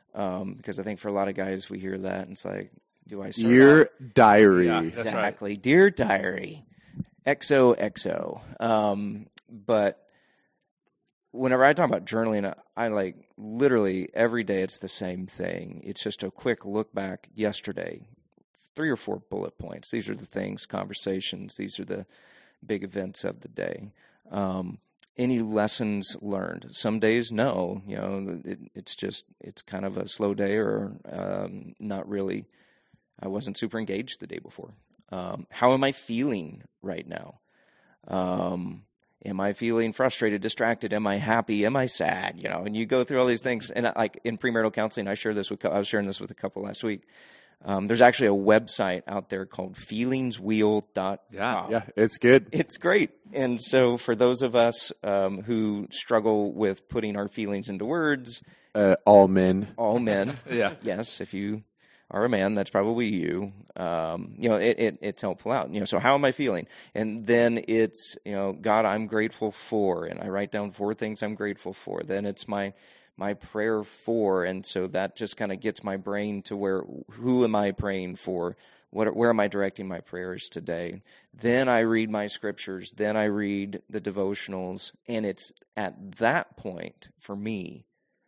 Um, because I think for a lot of guys, we hear that and it's like, do I start Dear off- diary. Yeah. That's right. exactly, dear diary, X O X O. Um, but whenever I talk about journaling, I like literally every day it's the same thing. It's just a quick look back yesterday, three or four bullet points. These are the things, conversations. These are the big events of the day. Um, any lessons learned? Some days, no. You know, it, it's just it's kind of a slow day, or um, not really. I wasn't super engaged the day before. Um, how am I feeling right now? Um, am I feeling frustrated, distracted? Am I happy? Am I sad? You know, and you go through all these things. And I, like in premarital counseling, I share this with. I was sharing this with a couple last week. Um, there's actually a website out there called feelings wheel dot com. Yeah. Yeah, it's good. It's great. And so for those of us um, who struggle with putting our feelings into words, Uh, all men. all men, Yeah. yes, if you are a man, that's probably you. Um, you know, it, it, it's helpful out. You know, so how am I feeling? And then it's, you know, God, I'm grateful for, and I write down four things I'm grateful for. Then it's my my prayer for, and so that just kind of gets my brain to where, who am I praying for? What, where am I directing my prayers today? Then I read my scriptures. Then I read the devotionals, and it's at that point for me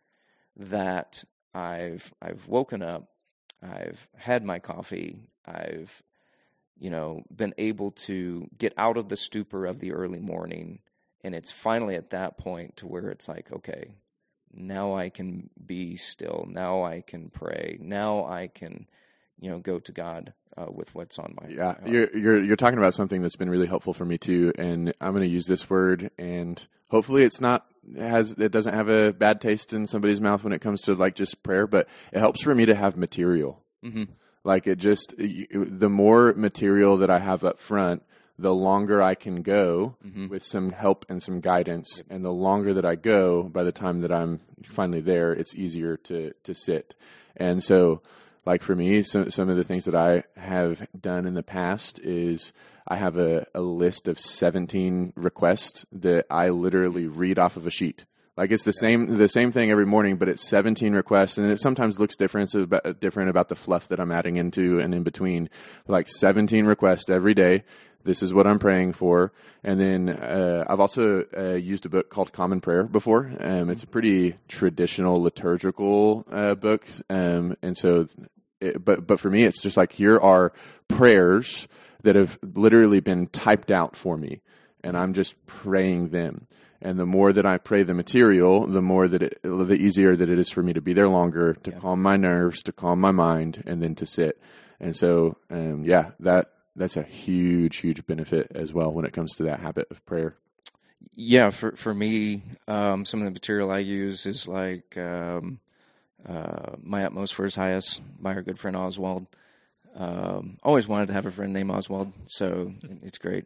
that I've I've woken up, I've had my coffee, I've you know been able to get out of the stupor of the early morning, and it's finally at that point to where it's like, okay, now I can be still. Now I can pray. Now I can, you know, go to God uh, with what's on my Yeah, my you're you're you're talking about something that's been really helpful for me too, and I'm going to use this word, and hopefully it's not it has it doesn't have a bad taste in somebody's mouth when it comes to like just prayer, but it helps for me to have material. Mm-hmm. Like it just the more material that I have up front, the longer I can go Mm-hmm. with some help and some guidance, and the longer that I go, by the time that I'm finally there, it's easier to to sit. And so, like for me, some some of the things that I have done in the past is I have a, a list of seventeen requests that I literally read off of a sheet. Like it's the same the same thing every morning, but it's seventeen requests, and it sometimes looks different. It's about, different about the fluff that I'm adding into and in between. Like seventeen requests every day. This is what I'm praying for. And then uh, I've also uh, used a book called Common Prayer before. Um, it's a pretty traditional liturgical uh, book, um, and so. It, but but for me, it's just like here are prayers that have literally been typed out for me, and I'm just praying them. And the more that I pray the material, the more that it, the easier that it is for me to be there longer, to yeah. calm my nerves, to calm my mind, and then to sit. And so, um, yeah, that that's a huge, huge benefit as well when it comes to that habit of prayer. Yeah, for for me, um, some of the material I use is like um, uh, My Utmost for His Highest by our good friend Oswald. Um, always wanted to have a friend named Oswald, so it's great.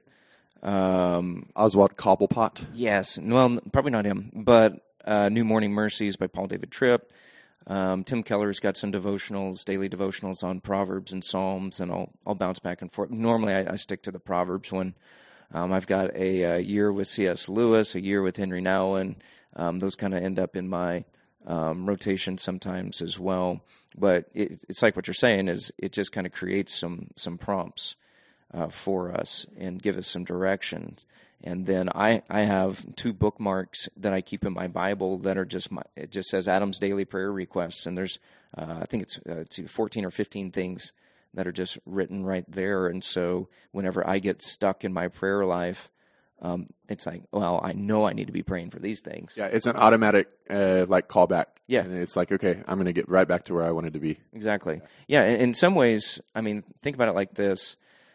Um, Oswald Cobblepot. Yes. Well, probably not him, but uh, New Morning Mercies by Paul David Tripp. Um, Tim Keller's got some devotionals, daily devotionals on Proverbs and Psalms, and I'll I'll bounce back and forth. Normally, I, I stick to the Proverbs one. Um, I've got a, a year with C S Lewis, a year with Henry Nouwen. Um, those kind of end up in my um, rotation sometimes as well. But it, it's like what you're saying is it just kind of creates some some prompts Uh, for us and give us some directions. And then I, I have two bookmarks that I keep in my Bible that are just my, it just says Adam's Daily Prayer Requests. And there's, uh, I think it's, uh, it's fourteen or fifteen things that are just written right there. And so whenever I get stuck in my prayer life, um, it's like, well, I know I need to be praying for these things. Yeah, it's an automatic uh, like callback. Yeah. And it's like, okay, I'm going to get right back to where I wanted to be. Exactly. Yeah. In, in some ways, I mean, think about it like this.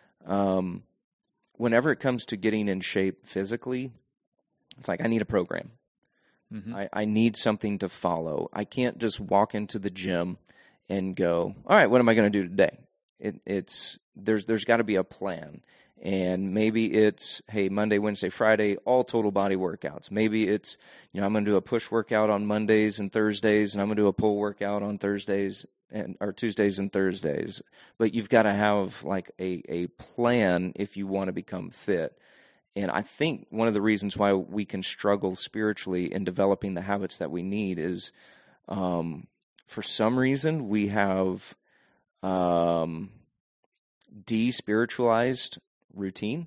Um, whenever it comes to getting in shape physically, it's like I need a program. Mm-hmm. I, I need something to follow. I can't just walk into the gym and go, all right, what am I going to do today? It, it's there's there's got to be a plan. And maybe it's, hey, Monday, Wednesday, Friday, all total body workouts. Maybe it's, you know, I'm going to do a push workout on Mondays and Thursdays, and I'm going to do a pull workout on Thursdays and or Tuesdays and Thursdays. But you've got to have like a, a plan if you want to become fit. And I think one of the reasons why we can struggle spiritually in developing the habits that we need is um, for some reason, we have um, de-spiritualized routine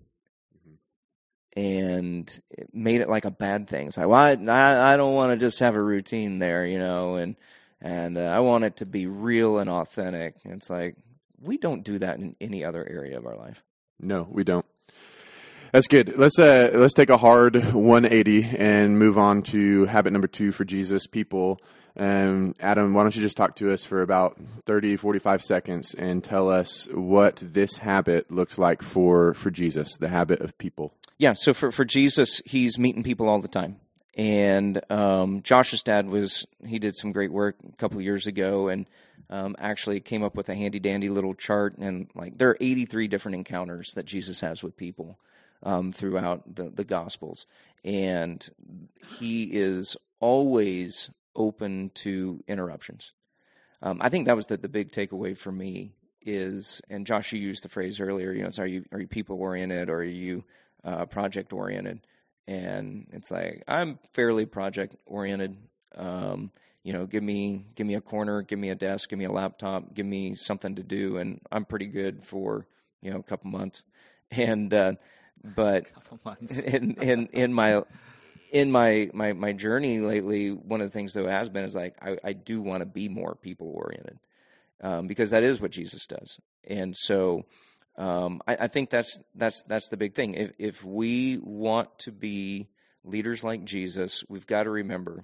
and it made it like a bad thing. It's like, well, I, I don't want to just have a routine there, you know, and and uh, I want it to be real and authentic. And it's like, we don't do that in any other area of our life. No, we don't. That's good. Let's uh, let's take a hard one eighty and move on to habit number two for Jesus people. Um, Adam, why don't you just talk to us for about thirty, forty-five seconds and tell us what this habit looks like for, for Jesus, the habit of people. Yeah, so for, for Jesus, he's meeting people all the time. And um, Josh's dad was, he did some great work a couple of years ago and um, actually came up with a handy-dandy little chart. And like there are eighty-three different encounters that Jesus has with people um, throughout the, the Gospels. And he is always open to interruptions. Um, I think that was the, the big takeaway for me is, and Josh, you used the phrase earlier, you know, it's, are you, are you people-oriented or are you uh, project-oriented? And it's like, I'm fairly project-oriented. Um, you know, give me give me a corner, give me a desk, give me a laptop, give me something to do, and I'm pretty good for, you know, a couple months. And uh, but couple months. in in in my in my, my my journey lately, one of the things that has been is like I, I do want to be more people-oriented um, because that is what Jesus does, and so. Um, I, I think that's that's that's the big thing. If if we want to be leaders like Jesus, we've got to remember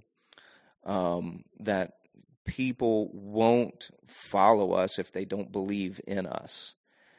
um, that people won't follow us if they don't believe in us.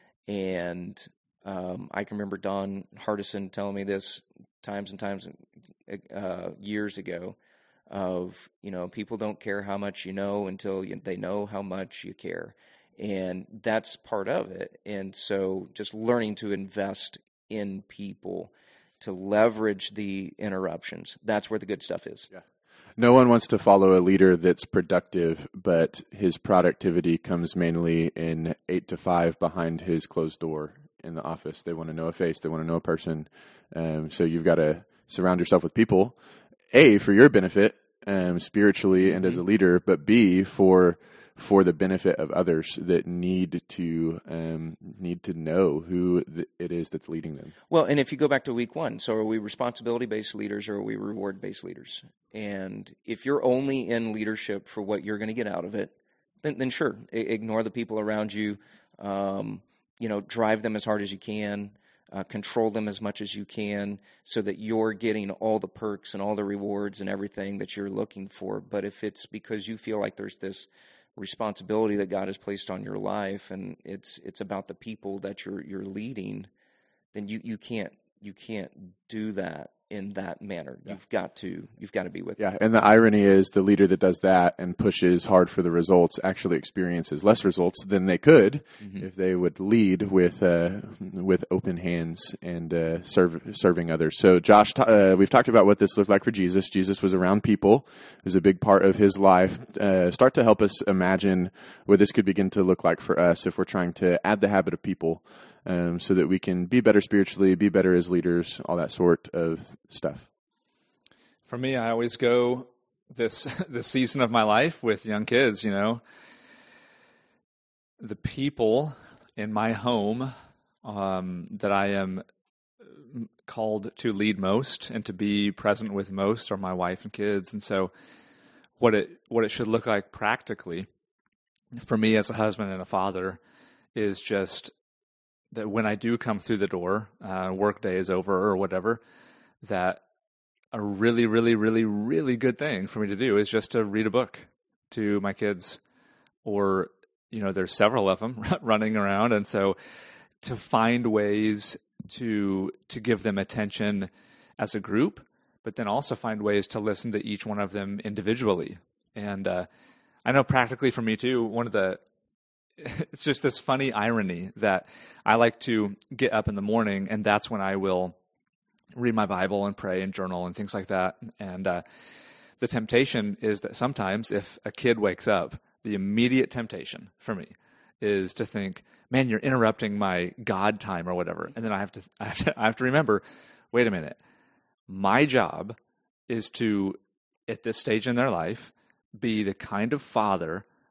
And um, I can remember Don Hardison telling me this times and times uh, years ago. Of you know, people don't care how much you know until you, they know how much you care. And that's part of it. And so just learning to invest in people, to leverage the interruptions, that's where the good stuff is. Yeah. No one wants to follow a leader that's productive, but his productivity comes mainly in eight to five behind his closed door in the office. They want to know a face. They want to know a person. Um, so you've got to surround yourself with people, A, for your benefit um, spiritually and as a leader, but B, for for the benefit of others that need to um, need to know who th- it is that's leading them. Well, and if you go back to week one, so are we responsibility-based leaders or are we reward-based leaders? And if you're only in leadership for what you're going to get out of it, then, then sure, I- ignore the people around you. Um, you know, drive them as hard as you can. Uh, control them as much as you can so that you're getting all the perks and all the rewards and everything that you're looking for. But if it's because you feel like there's this responsibility that God has placed on your life, and it's it's about the people that you're you're leading, then you, you can't you can't do that in that manner. Yeah. You've got to you've got to be with yeah. them. And the irony is, the leader that does that and pushes hard for the results actually experiences less results than they could mm-hmm. if they would lead with uh, with open hands and uh, serve serving others. So, Josh, t- uh, we've talked about what this looked like for Jesus. Jesus was around people; it was a big part of his life. Uh, start to help us imagine what this could begin to look like for us if we're trying to add the habit of people. Um, so that we can be better spiritually, be better as leaders, all that sort of stuff. For me, I always go this this season of my life with young kids, you know. The people in my home um, that I am called to lead most and to be present with most are my wife and kids. And so what it what it should look like practically for me as a husband and a father is just that when I do come through the door, uh, work day is over or whatever, that a really, really, really, really good thing for me to do is just to read a book to my kids. Or, you know, there's several of them running around. And so to find ways to to give them attention as a group, but then also find ways to listen to each one of them individually. And uh, I know practically for me too, one of the it's just this funny irony that I like to get up in the morning, and that's when I will read my Bible and pray and journal and things like that. And uh, the temptation is that sometimes if a kid wakes up, the immediate temptation for me is to think, man, you're interrupting my God time or whatever. And then I have to, I have to, I have to remember, wait a minute, my job is to, at this stage in their life, be the kind of father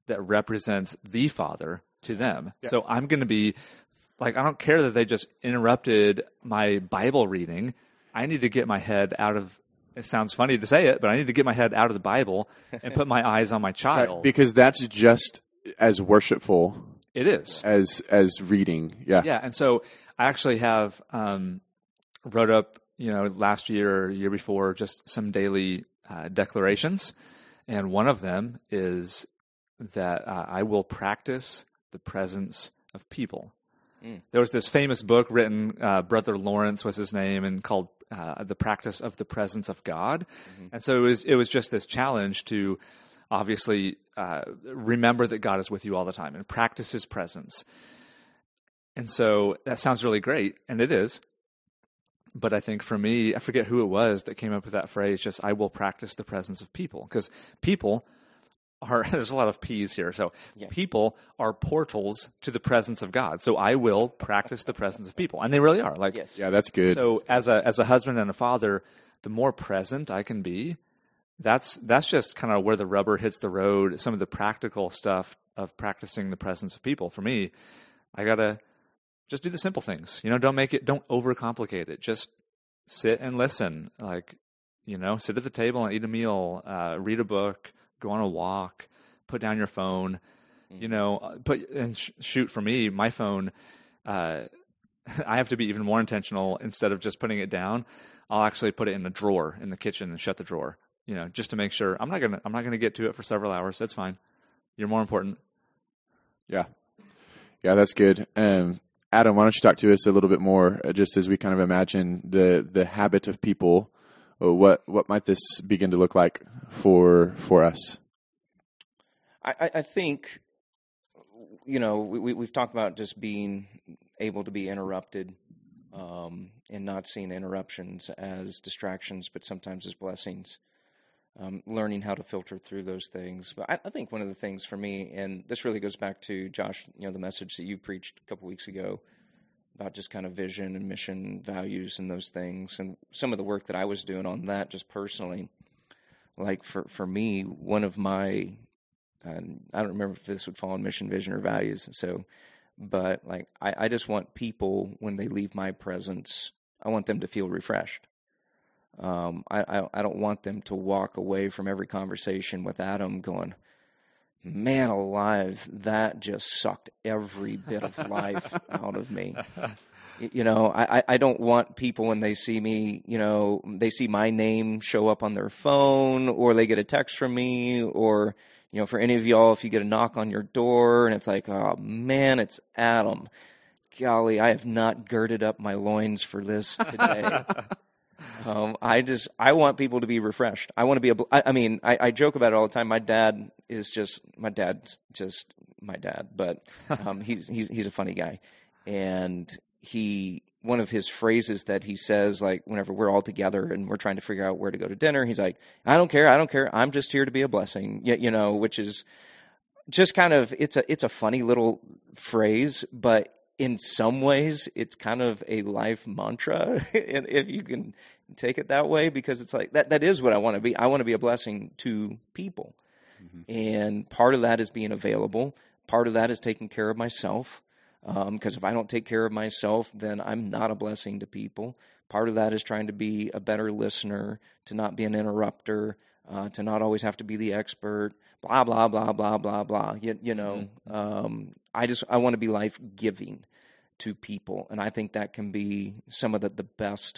that represents the Father to them. Yeah. So I'm going to be like, I don't care that they just interrupted my Bible reading. I need to get my head out of, it sounds funny to say it, but I need to get my head out of the Bible and put my eyes on my child. Right, because that's just as worshipful. It is. As, as reading. Yeah. Yeah. And so I actually have, um, wrote up, you know, last year or year before, just some daily uh, declarations. And one of them is that uh, I will practice the presence of people. Mm. There was this famous book written, uh, Brother Lawrence was his name, and called uh, The Practice of the Presence of God. Mm-hmm. And so it was, it was just this challenge to obviously uh, remember that God is with you all the time and practice his presence. And so that sounds really great, and it is. But I think for me, I forget who it was that came up with that phrase, just I will practice the presence of people. Because people are, there's a lot of P's here. So yeah. People are portals to the presence of God. So I will practice the presence of people. And they really are. Like, yes. Yeah, that's good. So as a as a husband and a father, the more present I can be, that's that's just kind of where the rubber hits the road. Some of the practical stuff of practicing the presence of people. For me, I got to just do the simple things. You know, don't make it, don't overcomplicate it. Just sit and listen. Like, you know, sit at the table and eat a meal, uh, read a book, go on a walk, put down your phone, mm-hmm. you know, put and sh- shoot for me, my phone, uh, I have to be even more intentional. Instead of just putting it down, I'll actually put it in a drawer in the kitchen and shut the drawer, you know, just to make sure I'm not going to, I'm not going to get to it for several hours. That's fine. You're more important. Yeah. Yeah, that's good. Um, Adam, why don't you talk to us a little bit more, uh, just as we kind of imagine the, the habit of people. Uh, what what might this begin to look like for for us? I, I think, you know, we, we've talked about just being able to be interrupted um, and not seeing interruptions as distractions, but sometimes as blessings. Um, learning how to filter through those things. But I, I think one of the things for me, and this really goes back to Josh, you know, the message that you preached a couple weeks ago about just kind of vision and mission, values, and those things, and some of the work that I was doing on that just personally. Like for, for me, one of my, and I don't remember if this would fall in mission, vision, or values. So, but like I, I just want people when they leave my presence, I want them to feel refreshed. Um, I, I I don't want them to walk away from every conversation with Adam going, man alive, that just sucked every bit of life out of me. You know, I, I don't want people when they see me, you know, they see my name show up on their phone, or they get a text from me, or, you know, for any of y'all, if you get a knock on your door and it's like, oh man, it's Adam. Golly, I have not girded up my loins for this today. Um, I just, I want people to be refreshed. I want to be able, I, I mean, I, I joke about it all the time. My dad is just, my dad's just my dad, but, um, he's, he's, he's a funny guy. And he, one of his phrases that he says, like, whenever we're all together and we're trying to figure out where to go to dinner, he's like, I don't care. I don't care. I'm just here to be a blessing. You, you know, which is just kind of, it's a, it's a funny little phrase, but in some ways, it's kind of a life mantra, if you can take it that way, because it's like that. That is what I want to be. I want to be a blessing to people, mm-hmm. and part of that is being available. Part of that is taking care of myself, because um, if I don't take care of myself, then I'm not a blessing to people. Part of that is trying to be a better listener, to not be an interrupter, uh, to not always have to be the expert. Blah blah blah blah blah blah. You, you know, mm-hmm. um, I just I want to be life giving to people, and I think that can be some of the the best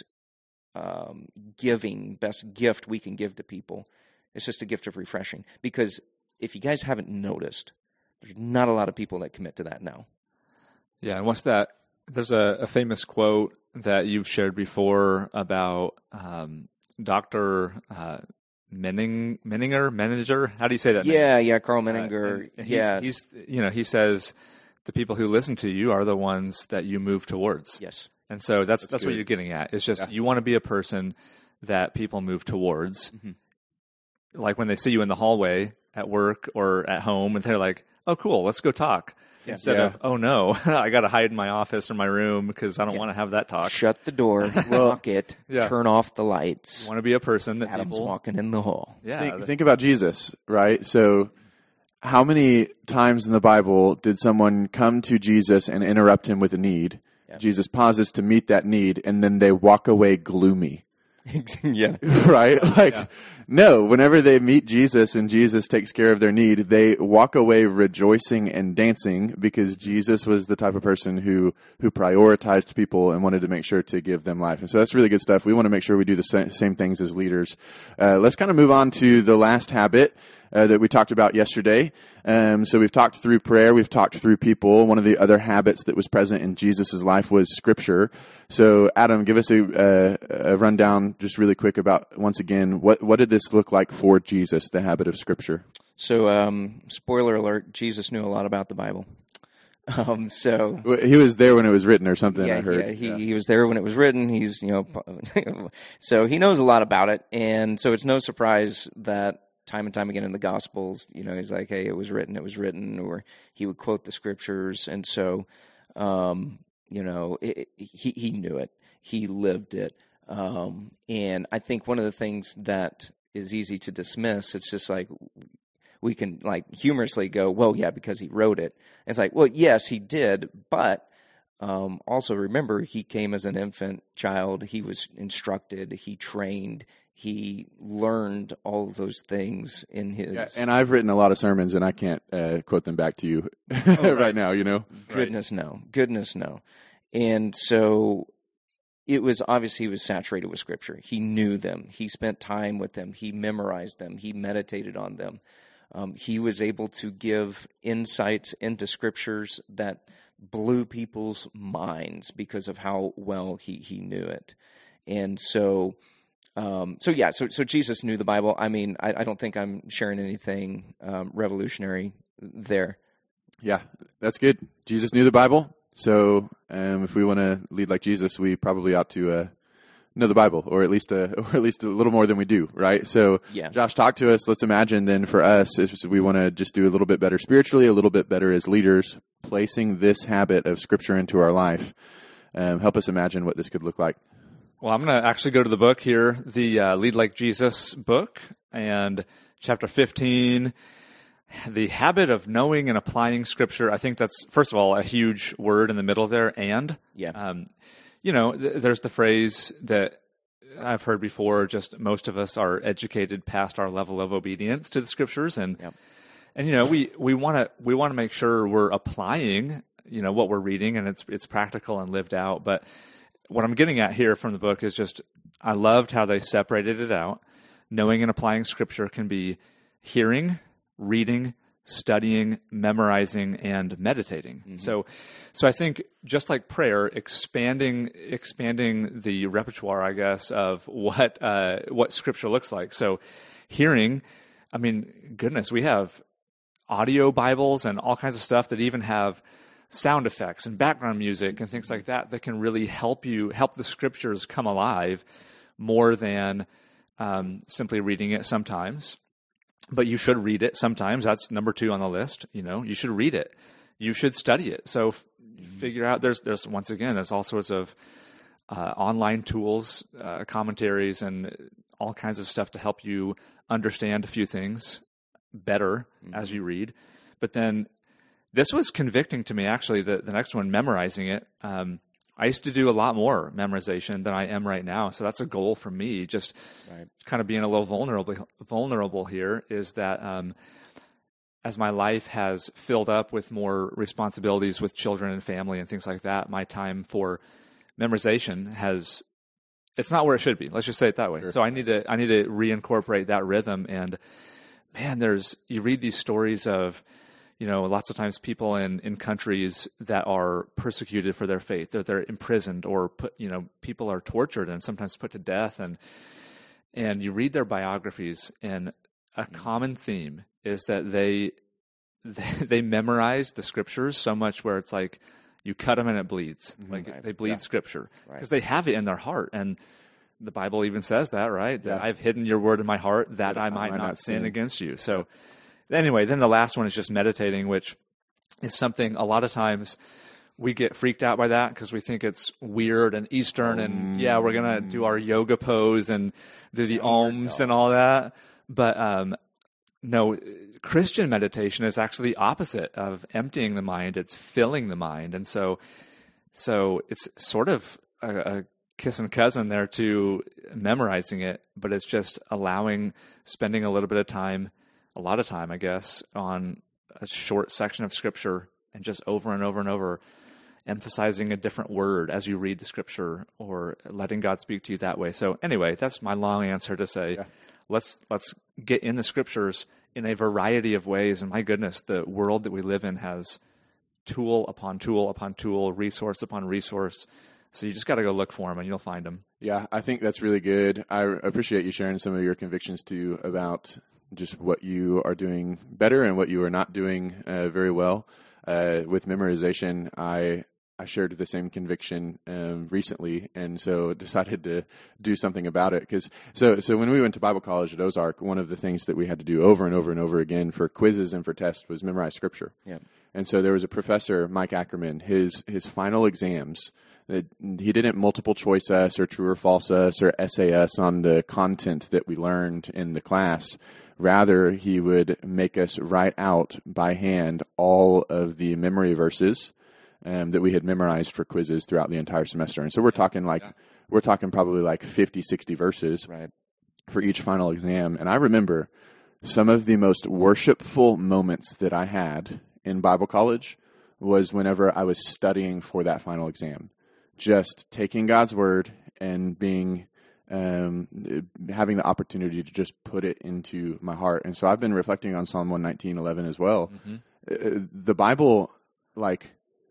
um, giving, best gift we can give to people. It's just a gift of refreshing. Because if you guys haven't noticed, there's not a lot of people that commit to that now. Yeah, and what's that? There's a, a famous quote that you've shared before about um, Doctor Uh, Menning, Menninger, Menninger. How do you say that? Yeah, name? yeah, Carl Menninger. Uh, he, yeah, he's you know he says the people who listen to you are the ones that you move towards. Yes, and so that's that's, that's what you're getting at. It's just yeah. you want to be a person that people move towards. Mm-hmm. Like when they see you in the hallway at work or at home, and they're like, "Oh, cool, let's go talk." Yeah. Instead yeah. of, "Oh no, I got to hide in my office or my room because I don't yeah. want to have that talk." Shut the door, lock it, yeah. turn off the lights. You want to be a person that Adam's people walking in the hall. Yeah, think, think about Jesus, right? So, how many times in the Bible did someone come to Jesus and interrupt him with a need? Yeah. Jesus pauses to meet that need, and then they walk away gloomy. Yeah. Right? Like, Yeah. no, whenever they meet Jesus and Jesus takes care of their need, they walk away rejoicing and dancing because Jesus was the type of person who, who prioritized people and wanted to make sure to give them life. And so that's really good stuff. We want to make sure we do the sa- same things as leaders. Uh, let's kind of move on to the last habit uh, that we talked about yesterday. Um, so we've talked through prayer. We've talked through people. One of the other habits that was present in Jesus' life was Scripture. So, Adam, give us a, a, a rundown just really quick about, once again, what, what did this look like for Jesus, the habit of Scripture? So, um, spoiler alert, Jesus knew a lot about the Bible. Um, so He was there when it was written or something, yeah, I heard. Yeah, he, yeah. he was there when it was written. He's, you know, so he knows a lot about it. And so it's no surprise that time and time again in the Gospels, you know, he's like, hey, it was written, it was written, or he would quote the scriptures. And so, um, you know, it, he, he knew it. He lived it. Um, and I think one of the things that is easy to dismiss, it's just like, we can like humorously go, well, yeah, because he wrote it. And it's like, well, yes, he did. But um, also remember, he came as an infant child. He was instructed. He trained. He learned all of those things in his. Yeah, and I've written a lot of sermons, and I can't uh, quote them back to you oh, right. right now, you know? Goodness, right. no. Goodness, no. And so it was obvious he was saturated with Scripture. He knew them. He spent time with them. He memorized them. He meditated on them. Um, he was able to give insights into Scriptures that blew people's minds because of how well he, he knew it. And so... Um, so yeah, so so Jesus knew the Bible. I mean, I, I don't think I'm sharing anything um, revolutionary there. Yeah, that's good. Jesus knew the Bible, so um, if we want to lead like Jesus, we probably ought to uh, know the Bible, or at least a, or at least a little more than we do, right? So, yeah. Josh, talk to us. Let's imagine then for us, if we want to just do a little bit better spiritually, a little bit better as leaders, placing this habit of Scripture into our life. Um, help us imagine what this could look like. Well, I'm going to actually go to the book here, the uh, Lead Like Jesus book, and chapter fifteen, the habit of knowing and applying Scripture. I think that's, first of all, a huge word in the middle there, and. Yeah. Um, you know, th- there's the phrase that I've heard before, just most of us are educated past our level of obedience to the Scriptures, and, yep. and you know, we we want to we want to make sure we're applying, you know, what we're reading, and it's it's practical and lived out, but what I'm getting at here from the book is just, I loved how they separated it out. Knowing and applying Scripture can be hearing, reading, studying, memorizing, and meditating. Mm-hmm. So, so I think just like prayer, expanding expanding the repertoire, I guess, of what uh, what Scripture looks like. So, hearing, I mean, goodness, we have audio Bibles and all kinds of stuff that even have sound effects and background music and things like that that can really help you, help the Scriptures come alive more than um, simply reading it sometimes. But you should read it sometimes. That's number two on the list. You know, you should read it. You should study it. So f- figure out, there's, there's once again, there's all sorts of uh, online tools, uh, commentaries, and all kinds of stuff to help you understand a few things better mm-hmm. as you read. But then this was convicting to me, actually, the, the next one, memorizing it. Um, I used to do a lot more memorization than I am right now. So that's a goal for me, just right. kind of being a little vulnerable vulnerable here, is that um, as my life has filled up with more responsibilities with children and family and things like that, my time for memorization has, it's not where it should be. Let's just say it that way. Sure. So I need to I need to reincorporate that rhythm. And man, there's, you read these stories of, you know, lots of times people in, in countries that are persecuted for their faith, that they're imprisoned or put, you know, people are tortured and sometimes put to death. And, and you read their biographies, and a common theme is that they, they, they memorize the Scriptures so much where it's like you cut them and it bleeds. Mm-hmm. Like right. they bleed yeah. Scripture because right. they have it in their heart. And the Bible even says that, right? That yeah. I've hidden your word in my heart that, that I might, I might not, not sin, sin against you. So anyway, then the last one is just meditating, which is something a lot of times we get freaked out by that because we think it's weird and Eastern, and yeah, we're going to do our yoga pose and do the ohms and all that. But um, no, Christian meditation is actually the opposite of emptying the mind. It's filling the mind. And so, so it's sort of a, a kissing cousin there to memorizing it, but it's just allowing, spending a little bit of time, a lot of time, I guess, on a short section of scripture and just over and over and over emphasizing a different word as you read the scripture or letting God speak to you that way. So anyway, that's my long answer to say, yeah. let's let's get in the scriptures in a variety of ways. And my goodness, the world that we live in has tool upon tool upon tool, resource upon resource. So you just got to go look for them and you'll find them. Yeah, I think that's really good. I appreciate you sharing some of your convictions too about just what you are doing better and what you are not doing uh, very well. Uh, with memorization, I I shared the same conviction um, recently, and so decided to do something about it. Because so so when we went to Bible college at Ozark, one of the things that we had to do over and over and over again for quizzes and for tests was memorize scripture. Yeah. And so there was a professor, Mike Ackerman, his his final exams, that he didn't multiple choice us or true or false us or essay us on the content that we learned in the class. Rather, he would make us write out by hand all of the memory verses um, that we had memorized for quizzes throughout the entire semester. And so we're talking like, yeah. we're talking probably like fifty, sixty verses right. for each final exam. And I remember some of the most worshipful moments that I had in Bible college was whenever I was studying for that final exam. Just taking God's word and being um, having the opportunity to just put it into my heart. And so I've been reflecting on Psalm one nineteen, eleven as well. Mm-hmm. Uh, the Bible, like,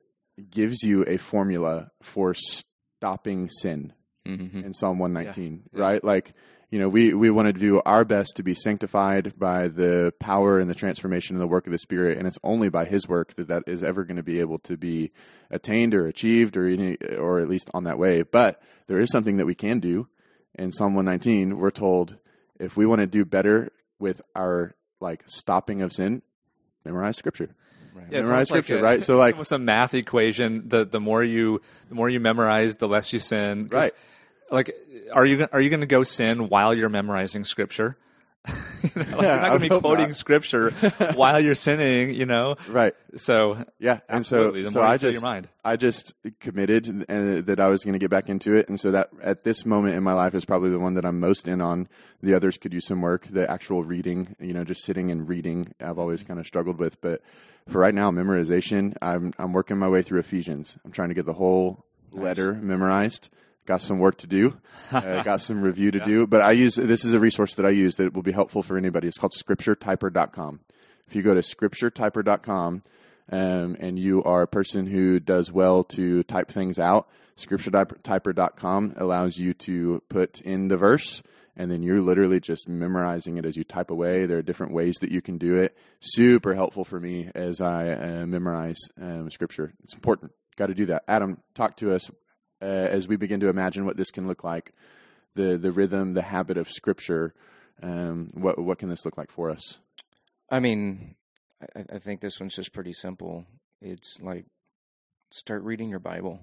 gives you a formula for stopping sin mm-hmm. in Psalm one nineteen, yeah. right? Yeah. Like, you know, we, we want to do our best to be sanctified by the power and the transformation and the work of the Spirit, and it's only by His work that that is ever going to be able to be attained or achieved or any, or at least on that way. But there is something that we can do. In Psalm one nineteen, we're told if we want to do better with our like stopping of sin, memorize Scripture. Right. Yeah, memorize Scripture, like a, right? So like it's a math equation. The the more you the more you memorize, the less you sin. Right. Like, are you are you going to go sin while you're memorizing Scripture? you know, like yeah, you're not going to be quoting not. Scripture while you're sinning, you know? Right. So yeah, and absolutely. so the so more I you fill just your mind. I just committed and that I was going to get back into it, and so that at this moment in my life is probably the one that I'm most in on. The others could use some work. The actual reading, you know, just sitting and reading, I've always kind of struggled with. But for right now, memorization, I'm I'm working my way through Ephesians. I'm trying to get the whole letter nice. memorized. Got some work to do. Uh, got some review to yeah. do. But I use this is a resource that I use that will be helpful for anybody. It's called scripture typer dot com. If you go to scripture typer dot com um, and you are a person who does well to type things out, scripture typer dot com allows you to put in the verse, and then you're literally just memorizing it as you type away. There are different ways that you can do it. Super helpful for me as I uh, memorize um, Scripture. It's important. Got to do that. Adam, talk to us. Uh, as we begin to imagine what this can look like, the the rhythm, the habit of Scripture, um, what what can this look like for us? I mean, I, I think this one's just pretty simple. It's like start reading your Bible.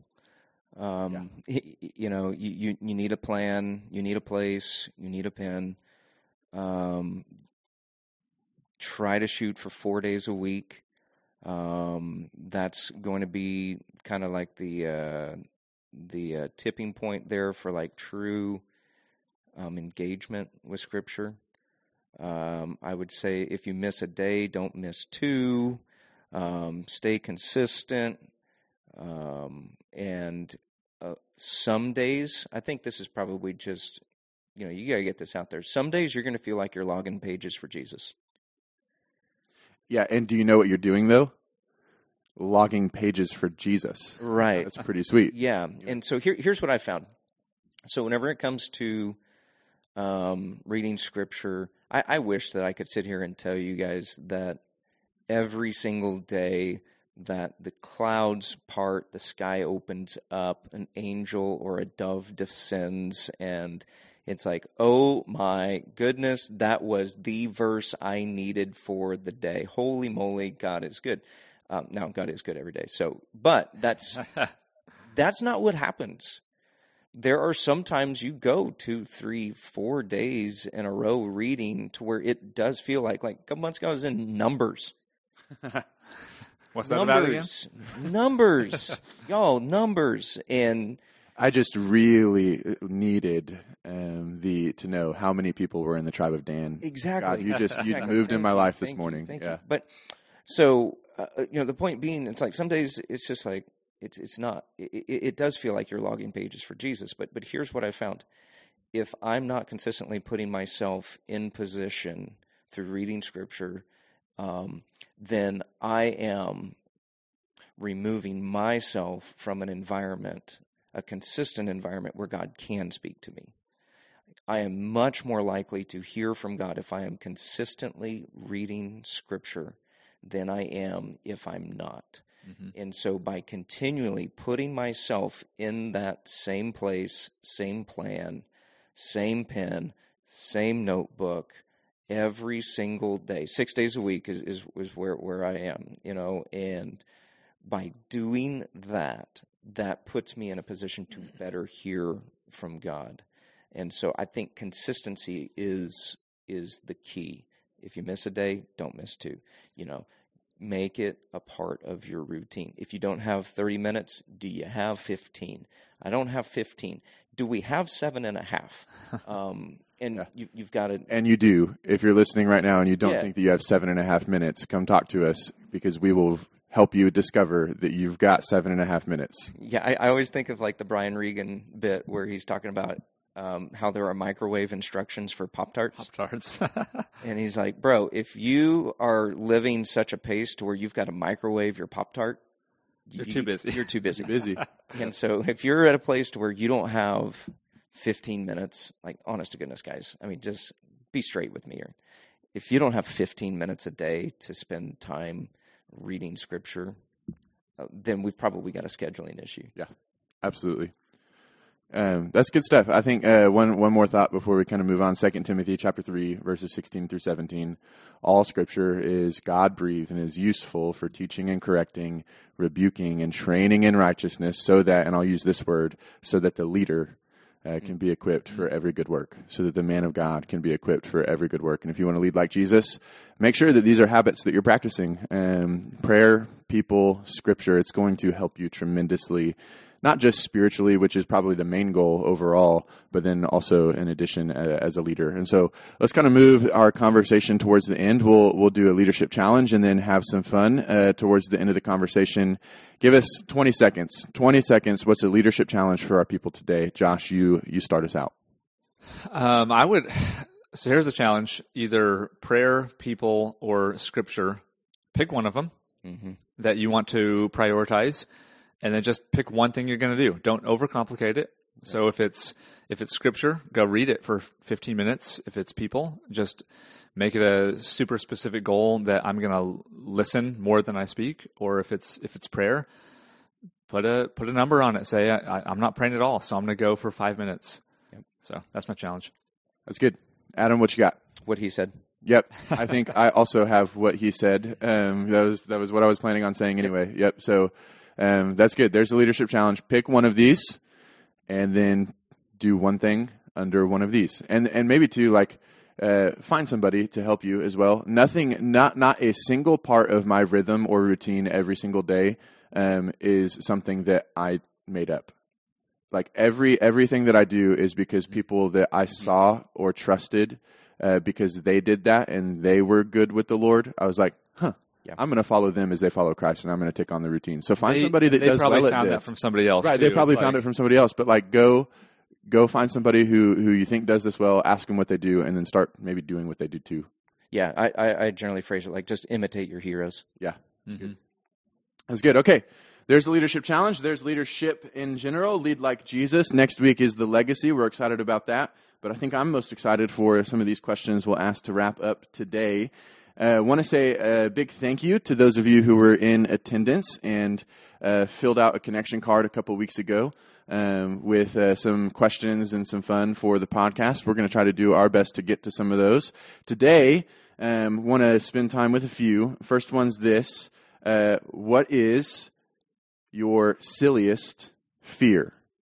Um, yeah. You know, you, you, you need a plan, you need a place, you need a pen. Um, try to shoot for four days a week. Um, that's going to be kind of like the uh, the uh, tipping point there for like true um, engagement with Scripture. Um, I would say if you miss a day, don't miss two. Um, stay consistent. Um, and uh, some days, I think this is probably just, you know, you got to get this out there. Some days you're going to feel like you're logging pages for Jesus. Yeah, and do you know what you're doing, though? Logging pages for Jesus. Right. That's pretty sweet. Yeah. And so here, here's what I found. So whenever it comes to um, reading Scripture, I, I wish that I could sit here and tell you guys that every single day that the clouds part, the sky opens up, an angel or a dove descends, and it's like, oh my goodness, that was the verse I needed for the day. Holy moly, God is good. Um, now, God is good every day. So, but that's that's not what happens. there are sometimes you go two, three, four days in a row reading to where it does feel like, like a couple months ago I was in Numbers. What's that about again? Numbers, numbers, y'all, numbers, and I just really needed um, the to know how many people were in the tribe of Dan. exactly. God, you just you Exactly. moved in Thank my you, life this thank you, morning. thank Yeah. you. But so uh, you know, the point being, it's like some days it's just like it's it's not. It, it, it does feel like you're logging pages for Jesus. But but here's what I found: if I'm not consistently putting myself in position through reading Scripture, um, then I am removing myself from an environment, a consistent environment where God can speak to me. I am much more likely to hear from God if I am consistently reading Scripture than I am if I'm not. Mm-hmm. And so by continually putting myself in that same place, same plan, same pen, same notebook, every single day, six days a week is, is, is where, where I am, you know, and by doing that, that puts me in a position to better hear from God. And so I think consistency is is the key. If you miss a day, don't miss two. You know, make it a part of your routine. If you don't have thirty minutes, do you have fifteen? I don't have fifteen. Do we have seven and a half? Um, and yeah. you, you've got to... And you do. If you're listening right now and you don't yeah. think that you have seven and a half minutes, come talk to us because we will help you discover that you've got seven and a half minutes. Yeah, I, I always think of like the Brian Regan bit where he's talking about um, how there are microwave instructions for Pop-Tarts. Pop-Tarts. And he's like, bro, if you are living such a pace to where you've got to microwave your Pop-Tart, you're you, too busy. You're too busy. busy. And so if you're at a place to where you don't have fifteen minutes, like honest to goodness, guys, I mean, just be straight with me here. If you don't have fifteen minutes a day to spend time reading Scripture, uh, then we've probably got a scheduling issue. Yeah, absolutely. Um, that's good stuff. I think uh, one one more thought before we kind of move on. Second Timothy chapter three, verses sixteen through seventeen. All Scripture is God-breathed and is useful for teaching and correcting, rebuking and training in righteousness, so that, and I'll use this word, so that the leader uh, can be equipped for every good work, so that the man of God can be equipped for every good work. And if you want to lead like Jesus, make sure that these are habits that you're practicing. Um, prayer, people, Scripture, it's going to help you tremendously, not just spiritually, which is probably the main goal overall, but then also in addition uh, as a leader. And so let's kind of move our conversation towards the end. We'll we'll do a leadership challenge and then have some fun uh, towards the end of the conversation. Give us twenty seconds. twenty seconds. What's a leadership challenge for our people today? Josh, you you start us out. Um, I would. So here's the challenge: either prayer, people, or Scripture. Pick one of them mm-hmm. that you want to prioritize. And then just pick one thing you're going to do. Don't overcomplicate it. So if it's if it's Scripture, go read it for fifteen minutes. If it's people, just make it a super specific goal that I'm going to listen more than I speak. Or if it's if it's prayer, put a put a number on it. Say I, I'm not praying at all, so I'm going to go for five minutes. Yep. So that's my challenge. That's good. Adam, what you got? What he said. Yep, I think I also have what he said. Um, that was that was what I was planning on saying anyway. Yep. So. Um, that's good. There's the leadership challenge. Pick one of these and then do one thing under one of these. And and maybe too, like, uh, find somebody to help you as well. Nothing, not not a single part of my rhythm or routine every single day um, is something that I made up. Like every everything that I do is because people that I saw or trusted uh, because they did that and they were good with the Lord. I was like, huh. Yeah. I'm going to follow them as they follow Christ, and I'm going to take on the routine. So find they, somebody that they does well at this. They probably found that from somebody else, right? Too. They probably it's found like... it from somebody else. But like, go, go find somebody who who you think does this well. Ask them what they do, and then start maybe doing what they do too. Yeah, I, I, I generally phrase it like just imitate your heroes. Yeah, that's mm-hmm. good. That's good. Okay, there's the leadership challenge. There's leadership in general. Lead like Jesus. Next week is the legacy. We're excited about that. But I think I'm most excited for some of these questions we'll ask to wrap up today. I uh, want to say a big thank you to those of you who were in attendance and uh, filled out a connection card a couple weeks ago um, with uh, some questions and some fun for the podcast. We're going to try to do our best to get to some of those. Today, um, want to spend time with a few. First one's this. Uh, what is your silliest fear?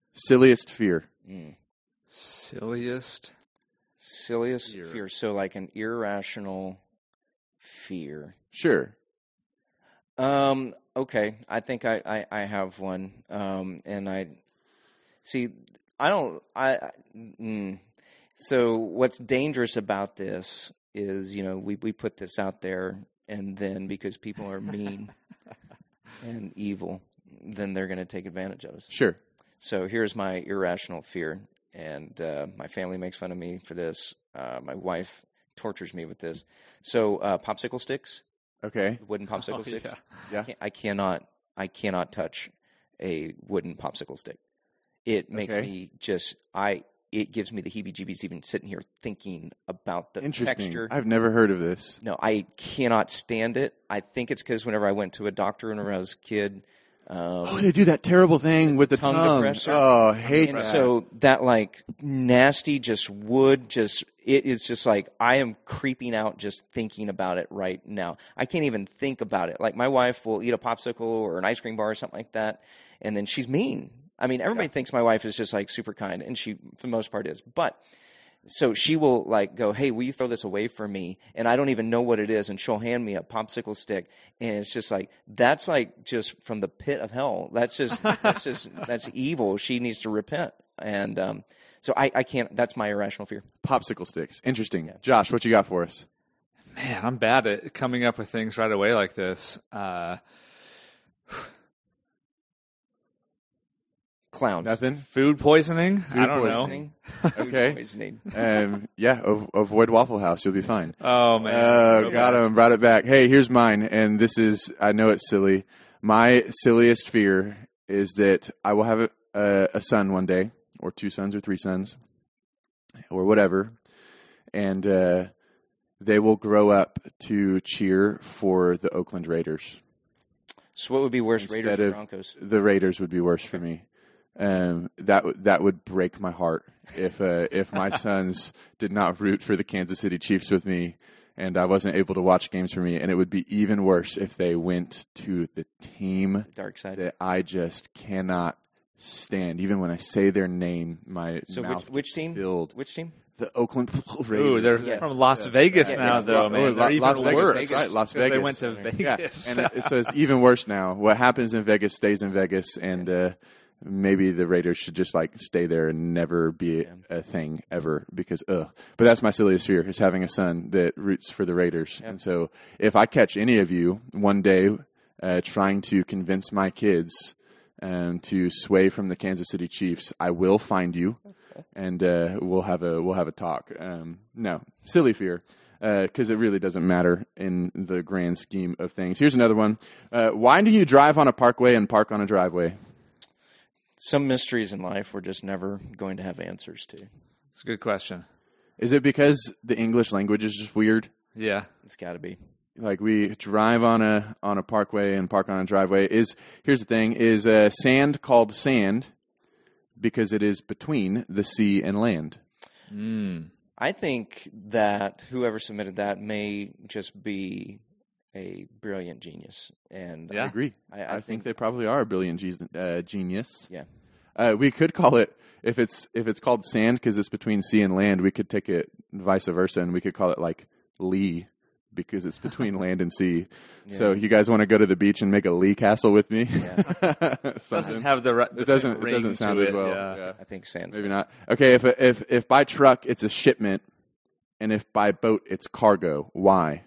Silliest fear. Silliest. Silliest Fear. fear. So like an irrational fear. Sure. Um, okay. I think I, I, I have one. Um, and I see, I don't, I, I mm. So what's dangerous about this is, you know, we, we put this out there and then because people are mean and evil, then they're going to take advantage of us. Sure. So here's my irrational fear. And uh, my family makes fun of me for this. Uh, my wife tortures me with this. So uh, popsicle sticks, Okay. wooden popsicle Oh, sticks. yeah. Yeah. I, can't, I cannot. I cannot touch a wooden popsicle stick. It makes Okay. me just. I. It gives me the heebie-jeebies even sitting here thinking about the Interesting. texture. I've never heard of this. No, I cannot stand it. I think it's because whenever I went to a doctor whenever I was a kid. Um, Oh, they do that terrible thing with the tongue tongue. depressor. Oh, I hate And that. so that like nasty just wood just it is just like I am creeping out just thinking about it right now. I can't even think about it. Like my wife will eat a popsicle or an ice cream bar or something like that, and then she's mean. I mean, everybody thinks my wife is just like super kind, and she for the most part is. But so she will like go, "Hey, will you throw this away for me?" And I don't even know what it is, and she'll hand me a popsicle stick, and it's just like that's like just from the pit of hell. That's just that's just that's evil. She needs to repent, and um, so I, I can't. That's my irrational fear. Popsicle sticks. Interesting. Josh, what you got for us? Man, I'm bad at coming up with things right away like this. Uh, Clowns. Nothing. food poisoning? Food I don't Poisoning. know. Food Okay. poisoning. Um, yeah, av- avoid Waffle House. You'll be fine. Oh, man. Oh, So got bad. him. Brought it back. Hey, here's mine. And this is, I know it's silly. My silliest fear is that I will have a, a, a son one day, or two sons, or three sons, or whatever. And uh, they will grow up to cheer for the Oakland Raiders. So what would be worse, Instead Raiders or of- Broncos? The Raiders would be worse for me. Um, that w- that would break my heart if uh, if my sons did not root for the Kansas City Chiefs with me, and I wasn't able to watch games for me. And it would be even worse if they went to the team Dark side. that I just cannot stand. Even when I say their name, my So mouth which which gets team? filled. Which team? The Oakland Raiders. Ooh, they're Yeah. from Las Vegas Yeah, now, it's though, Las- man. oh, They're La- even Las Vegas, worse. that's right, Las 'cause Vegas. They went to Yeah, Vegas. and it, so it's even worse now. What happens in Vegas stays in Vegas, and uh, maybe the Raiders should just like stay there and never be a thing ever because ugh. But that's my silliest fear is having a son that roots for the Raiders. And so if I catch any of you one day uh, trying to convince my kids um, to sway from the Kansas City Chiefs, I will find you, and uh, we'll have a we'll have a talk. Um, no, silly fear. Because uh, it really doesn't matter in the grand scheme of things. Here's another one. Uh, why do you drive on a parkway and park on a driveway? Some mysteries in life we're just never going to have answers to. It's a good question. Is it because the English language is just weird? Yeah. It's got to be. Like we drive on a on a parkway and park on a driveway. Is here's the thing: is uh, sand called sand because it is between the sea and land? Mm. I think that whoever submitted that may just be a brilliant genius, and Yeah. I agree. I, I, think, they probably are a brilliant ge- uh, genius. Yeah. Uh, we could call it if it's if it's called sand because it's between sea and land. We could take it vice versa, and we could call it like Lee because it's between land and sea. So you guys want to go to the beach and make a Lee castle with me? Doesn't Something. have the, right- the It doesn't. same It ring doesn't to sound as it, well. yeah. Yeah. I think Sans. Maybe not. Okay, if if if by truck it's a shipment, and if by boat it's cargo, why?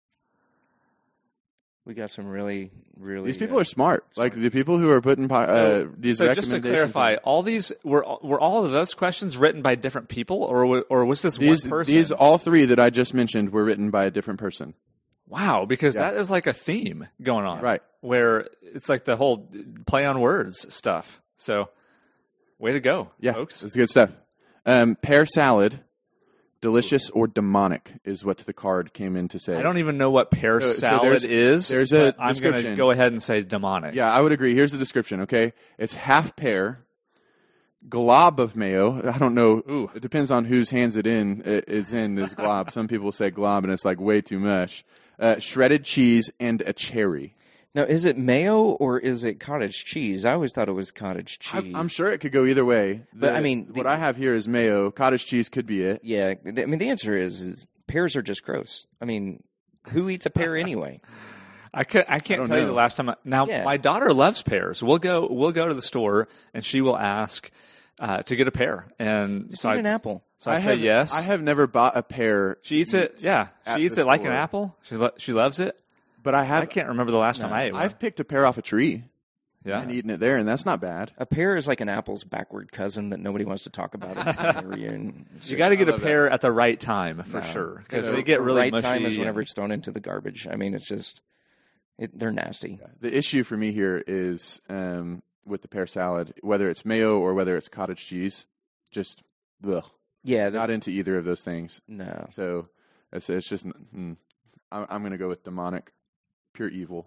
We got some really, really. These people uh, are smart. Like the people who are putting po- uh, So, these so just to recommendations. clarify, all these were were all of those questions written by different people, or wa- or was this these one person? these all three that I just mentioned were written by a different person. Wow, because Yeah. that is like a theme going on, Right. Where it's like the whole play on words stuff. So, way to go, Yeah, folks. it's good stuff. Um, pear salad, delicious or demonic, is what the card came in to say. I don't even know what pear So- so salad there's- is. there's a but I'm going to description. go ahead and say demonic. Yeah, I would agree. Here's the description. Okay, it's half pear, glob of mayo. I don't know. Ooh. It depends on whose hands it in. It is in this glob. Some people say glob, and it's like way too much. Uh, shredded cheese and a cherry. Now, is it mayo or is it cottage cheese? I always thought it was cottage cheese. I, I'm sure it could go either way. But, The- I mean, what the- I have here is mayo. Cottage cheese could be it. Yeah, th- I mean, the answer is, is pears are just gross. I mean, who eats a pear anyway? I can't. I can't don't tell you know. the last time. I, now, Yeah. my daughter loves pears. We'll go. We'll go to the store, and she will ask uh, to get a pear, and Just so eat I, an apple. so I, say have, yes. I have never bought a pear. she eats it. Yeah, at she eats the it like an store. apple. She lo- she loves it. But I have. I can't remember the last time I ate one. I've picked a pear off a tree yeah, and eaten it there, and that's not bad. A pear is like an apple's backward cousin that nobody wants to talk about at a reunion. you got to get a love pear at the right time for No. sure because The- they get the really right mushy. time is whenever and- it's thrown into the garbage. I mean, it's just it, they're nasty. The issue for me here is um, with the pear salad, whether it's mayo or whether it's cottage cheese, just ugh, Yeah, the, not into either of those things. no. So it's, it's just, mm, I'm, I'm going to go with demonic, pure evil.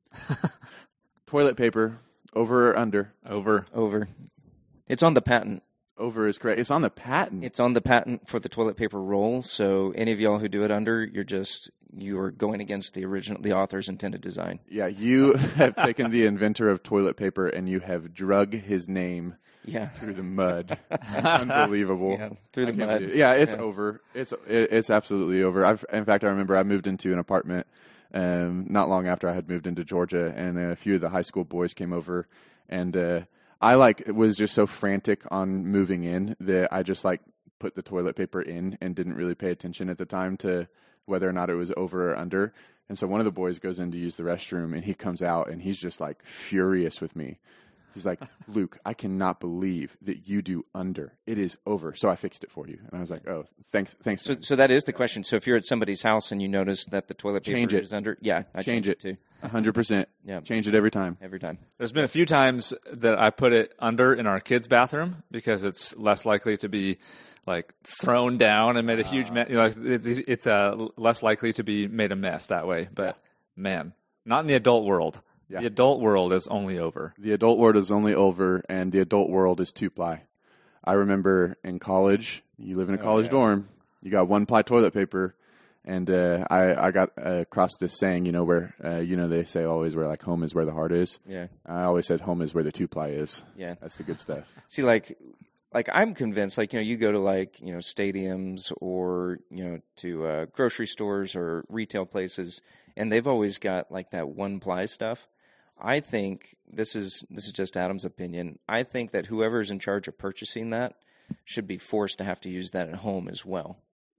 Toilet paper, over or under? over. Over. It's on the patent. Over is correct. It's on the patent. It's on the patent for the toilet paper roll. So any of y'all who do it under, you're just you are going against the original, the author's intended design. Yeah, you have taken the inventor of toilet paper and you have drug his name Yeah. through the mud. Unbelievable. Yeah, through the I can't mud. believe it. Yeah, it's Yeah. over. It's it, it's absolutely over. I've in fact I remember I moved into an apartment um, not long after I had moved into Georgia, and a few of the high school boys came over, and uh, I like was just so frantic on moving in that I just like put the toilet paper in and didn't really pay attention at the time to whether or not it was over or under. And so one of the boys goes in to use the restroom, and he comes out, and he's just like furious with me. He's like, Luke, I cannot believe that you do under. It is over. So I fixed it for you. And I was like, oh, thanks. Thanks. So, so that is the question. So if you're at somebody's house and you notice that the toilet paper Change it. is under, yeah, I Change change it. it too one hundred percent. Yeah. Change it every time. every time. There's been a few times that I put it under in our kids' bathroom because it's less likely to be like thrown down and made a huge mess. You know, it's it's uh, less likely to be made a mess that way. But man, not in the adult world. Yeah. The adult world is only over. The adult world is only over, and the adult world is two-ply. I remember in college, you live in a college dorm, you got one-ply toilet paper, and uh, I, I got uh, across this saying, you know, where, uh, you know, they say always where, like, home is where the heart is. Yeah. I always said home is where the two-ply is. Yeah. That's the good stuff. See, like, like I'm convinced, like, you know, you go to like, you know, stadiums or, you know, to uh, grocery stores or retail places, and they've always got like that one ply stuff. I think this is this is just Adam's opinion. I think that whoever's in charge of purchasing that should be forced to have to use that at home as well.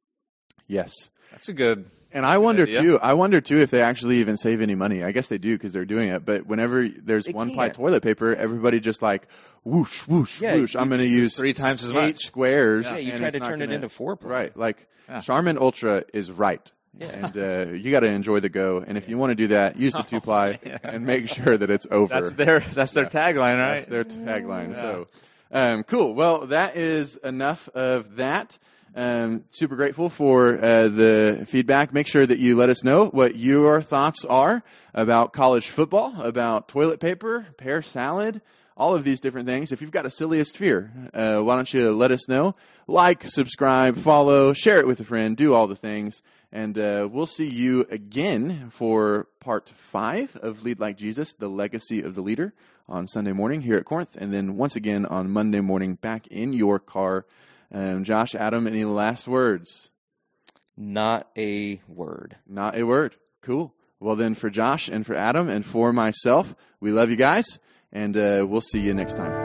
Yes. That's a good. And I wonder idea. too. I wonder too if they actually even save any money. I guess they do because they're doing it. But whenever there's They one ply can't. toilet paper, everybody just like whoosh whoosh Yeah, whoosh. I'm you- going to use use three times as eight much. squares. Yeah, you and try it's to not turn it gonna- into four ply. Right, like Yeah. Charmin Ultra is right. Yeah. And uh, you got to enjoy the go. And if you want to do that, use the two ply and make sure that it's over. That's their that's their tagline, right? That's their tagline. So, um, cool. Well, that is enough of that. Um, super grateful for uh, the feedback. Make sure that you let us know what your thoughts are about college football, about toilet paper, pear salad, all of these different things. If you've got a silliest fear, uh, why don't you let us know? Like, subscribe, follow, share it with a friend, do all the things. And uh, we'll see you again for part five of Lead Like Jesus, the legacy of the leader, on Sunday morning here at Corinth. And then once again on Monday morning back in your car. Um, Josh, Adam, any last words? Not a word. Not a word. Cool. Well, then for Josh and for Adam and for myself, we love you guys, and uh, we'll see you next time.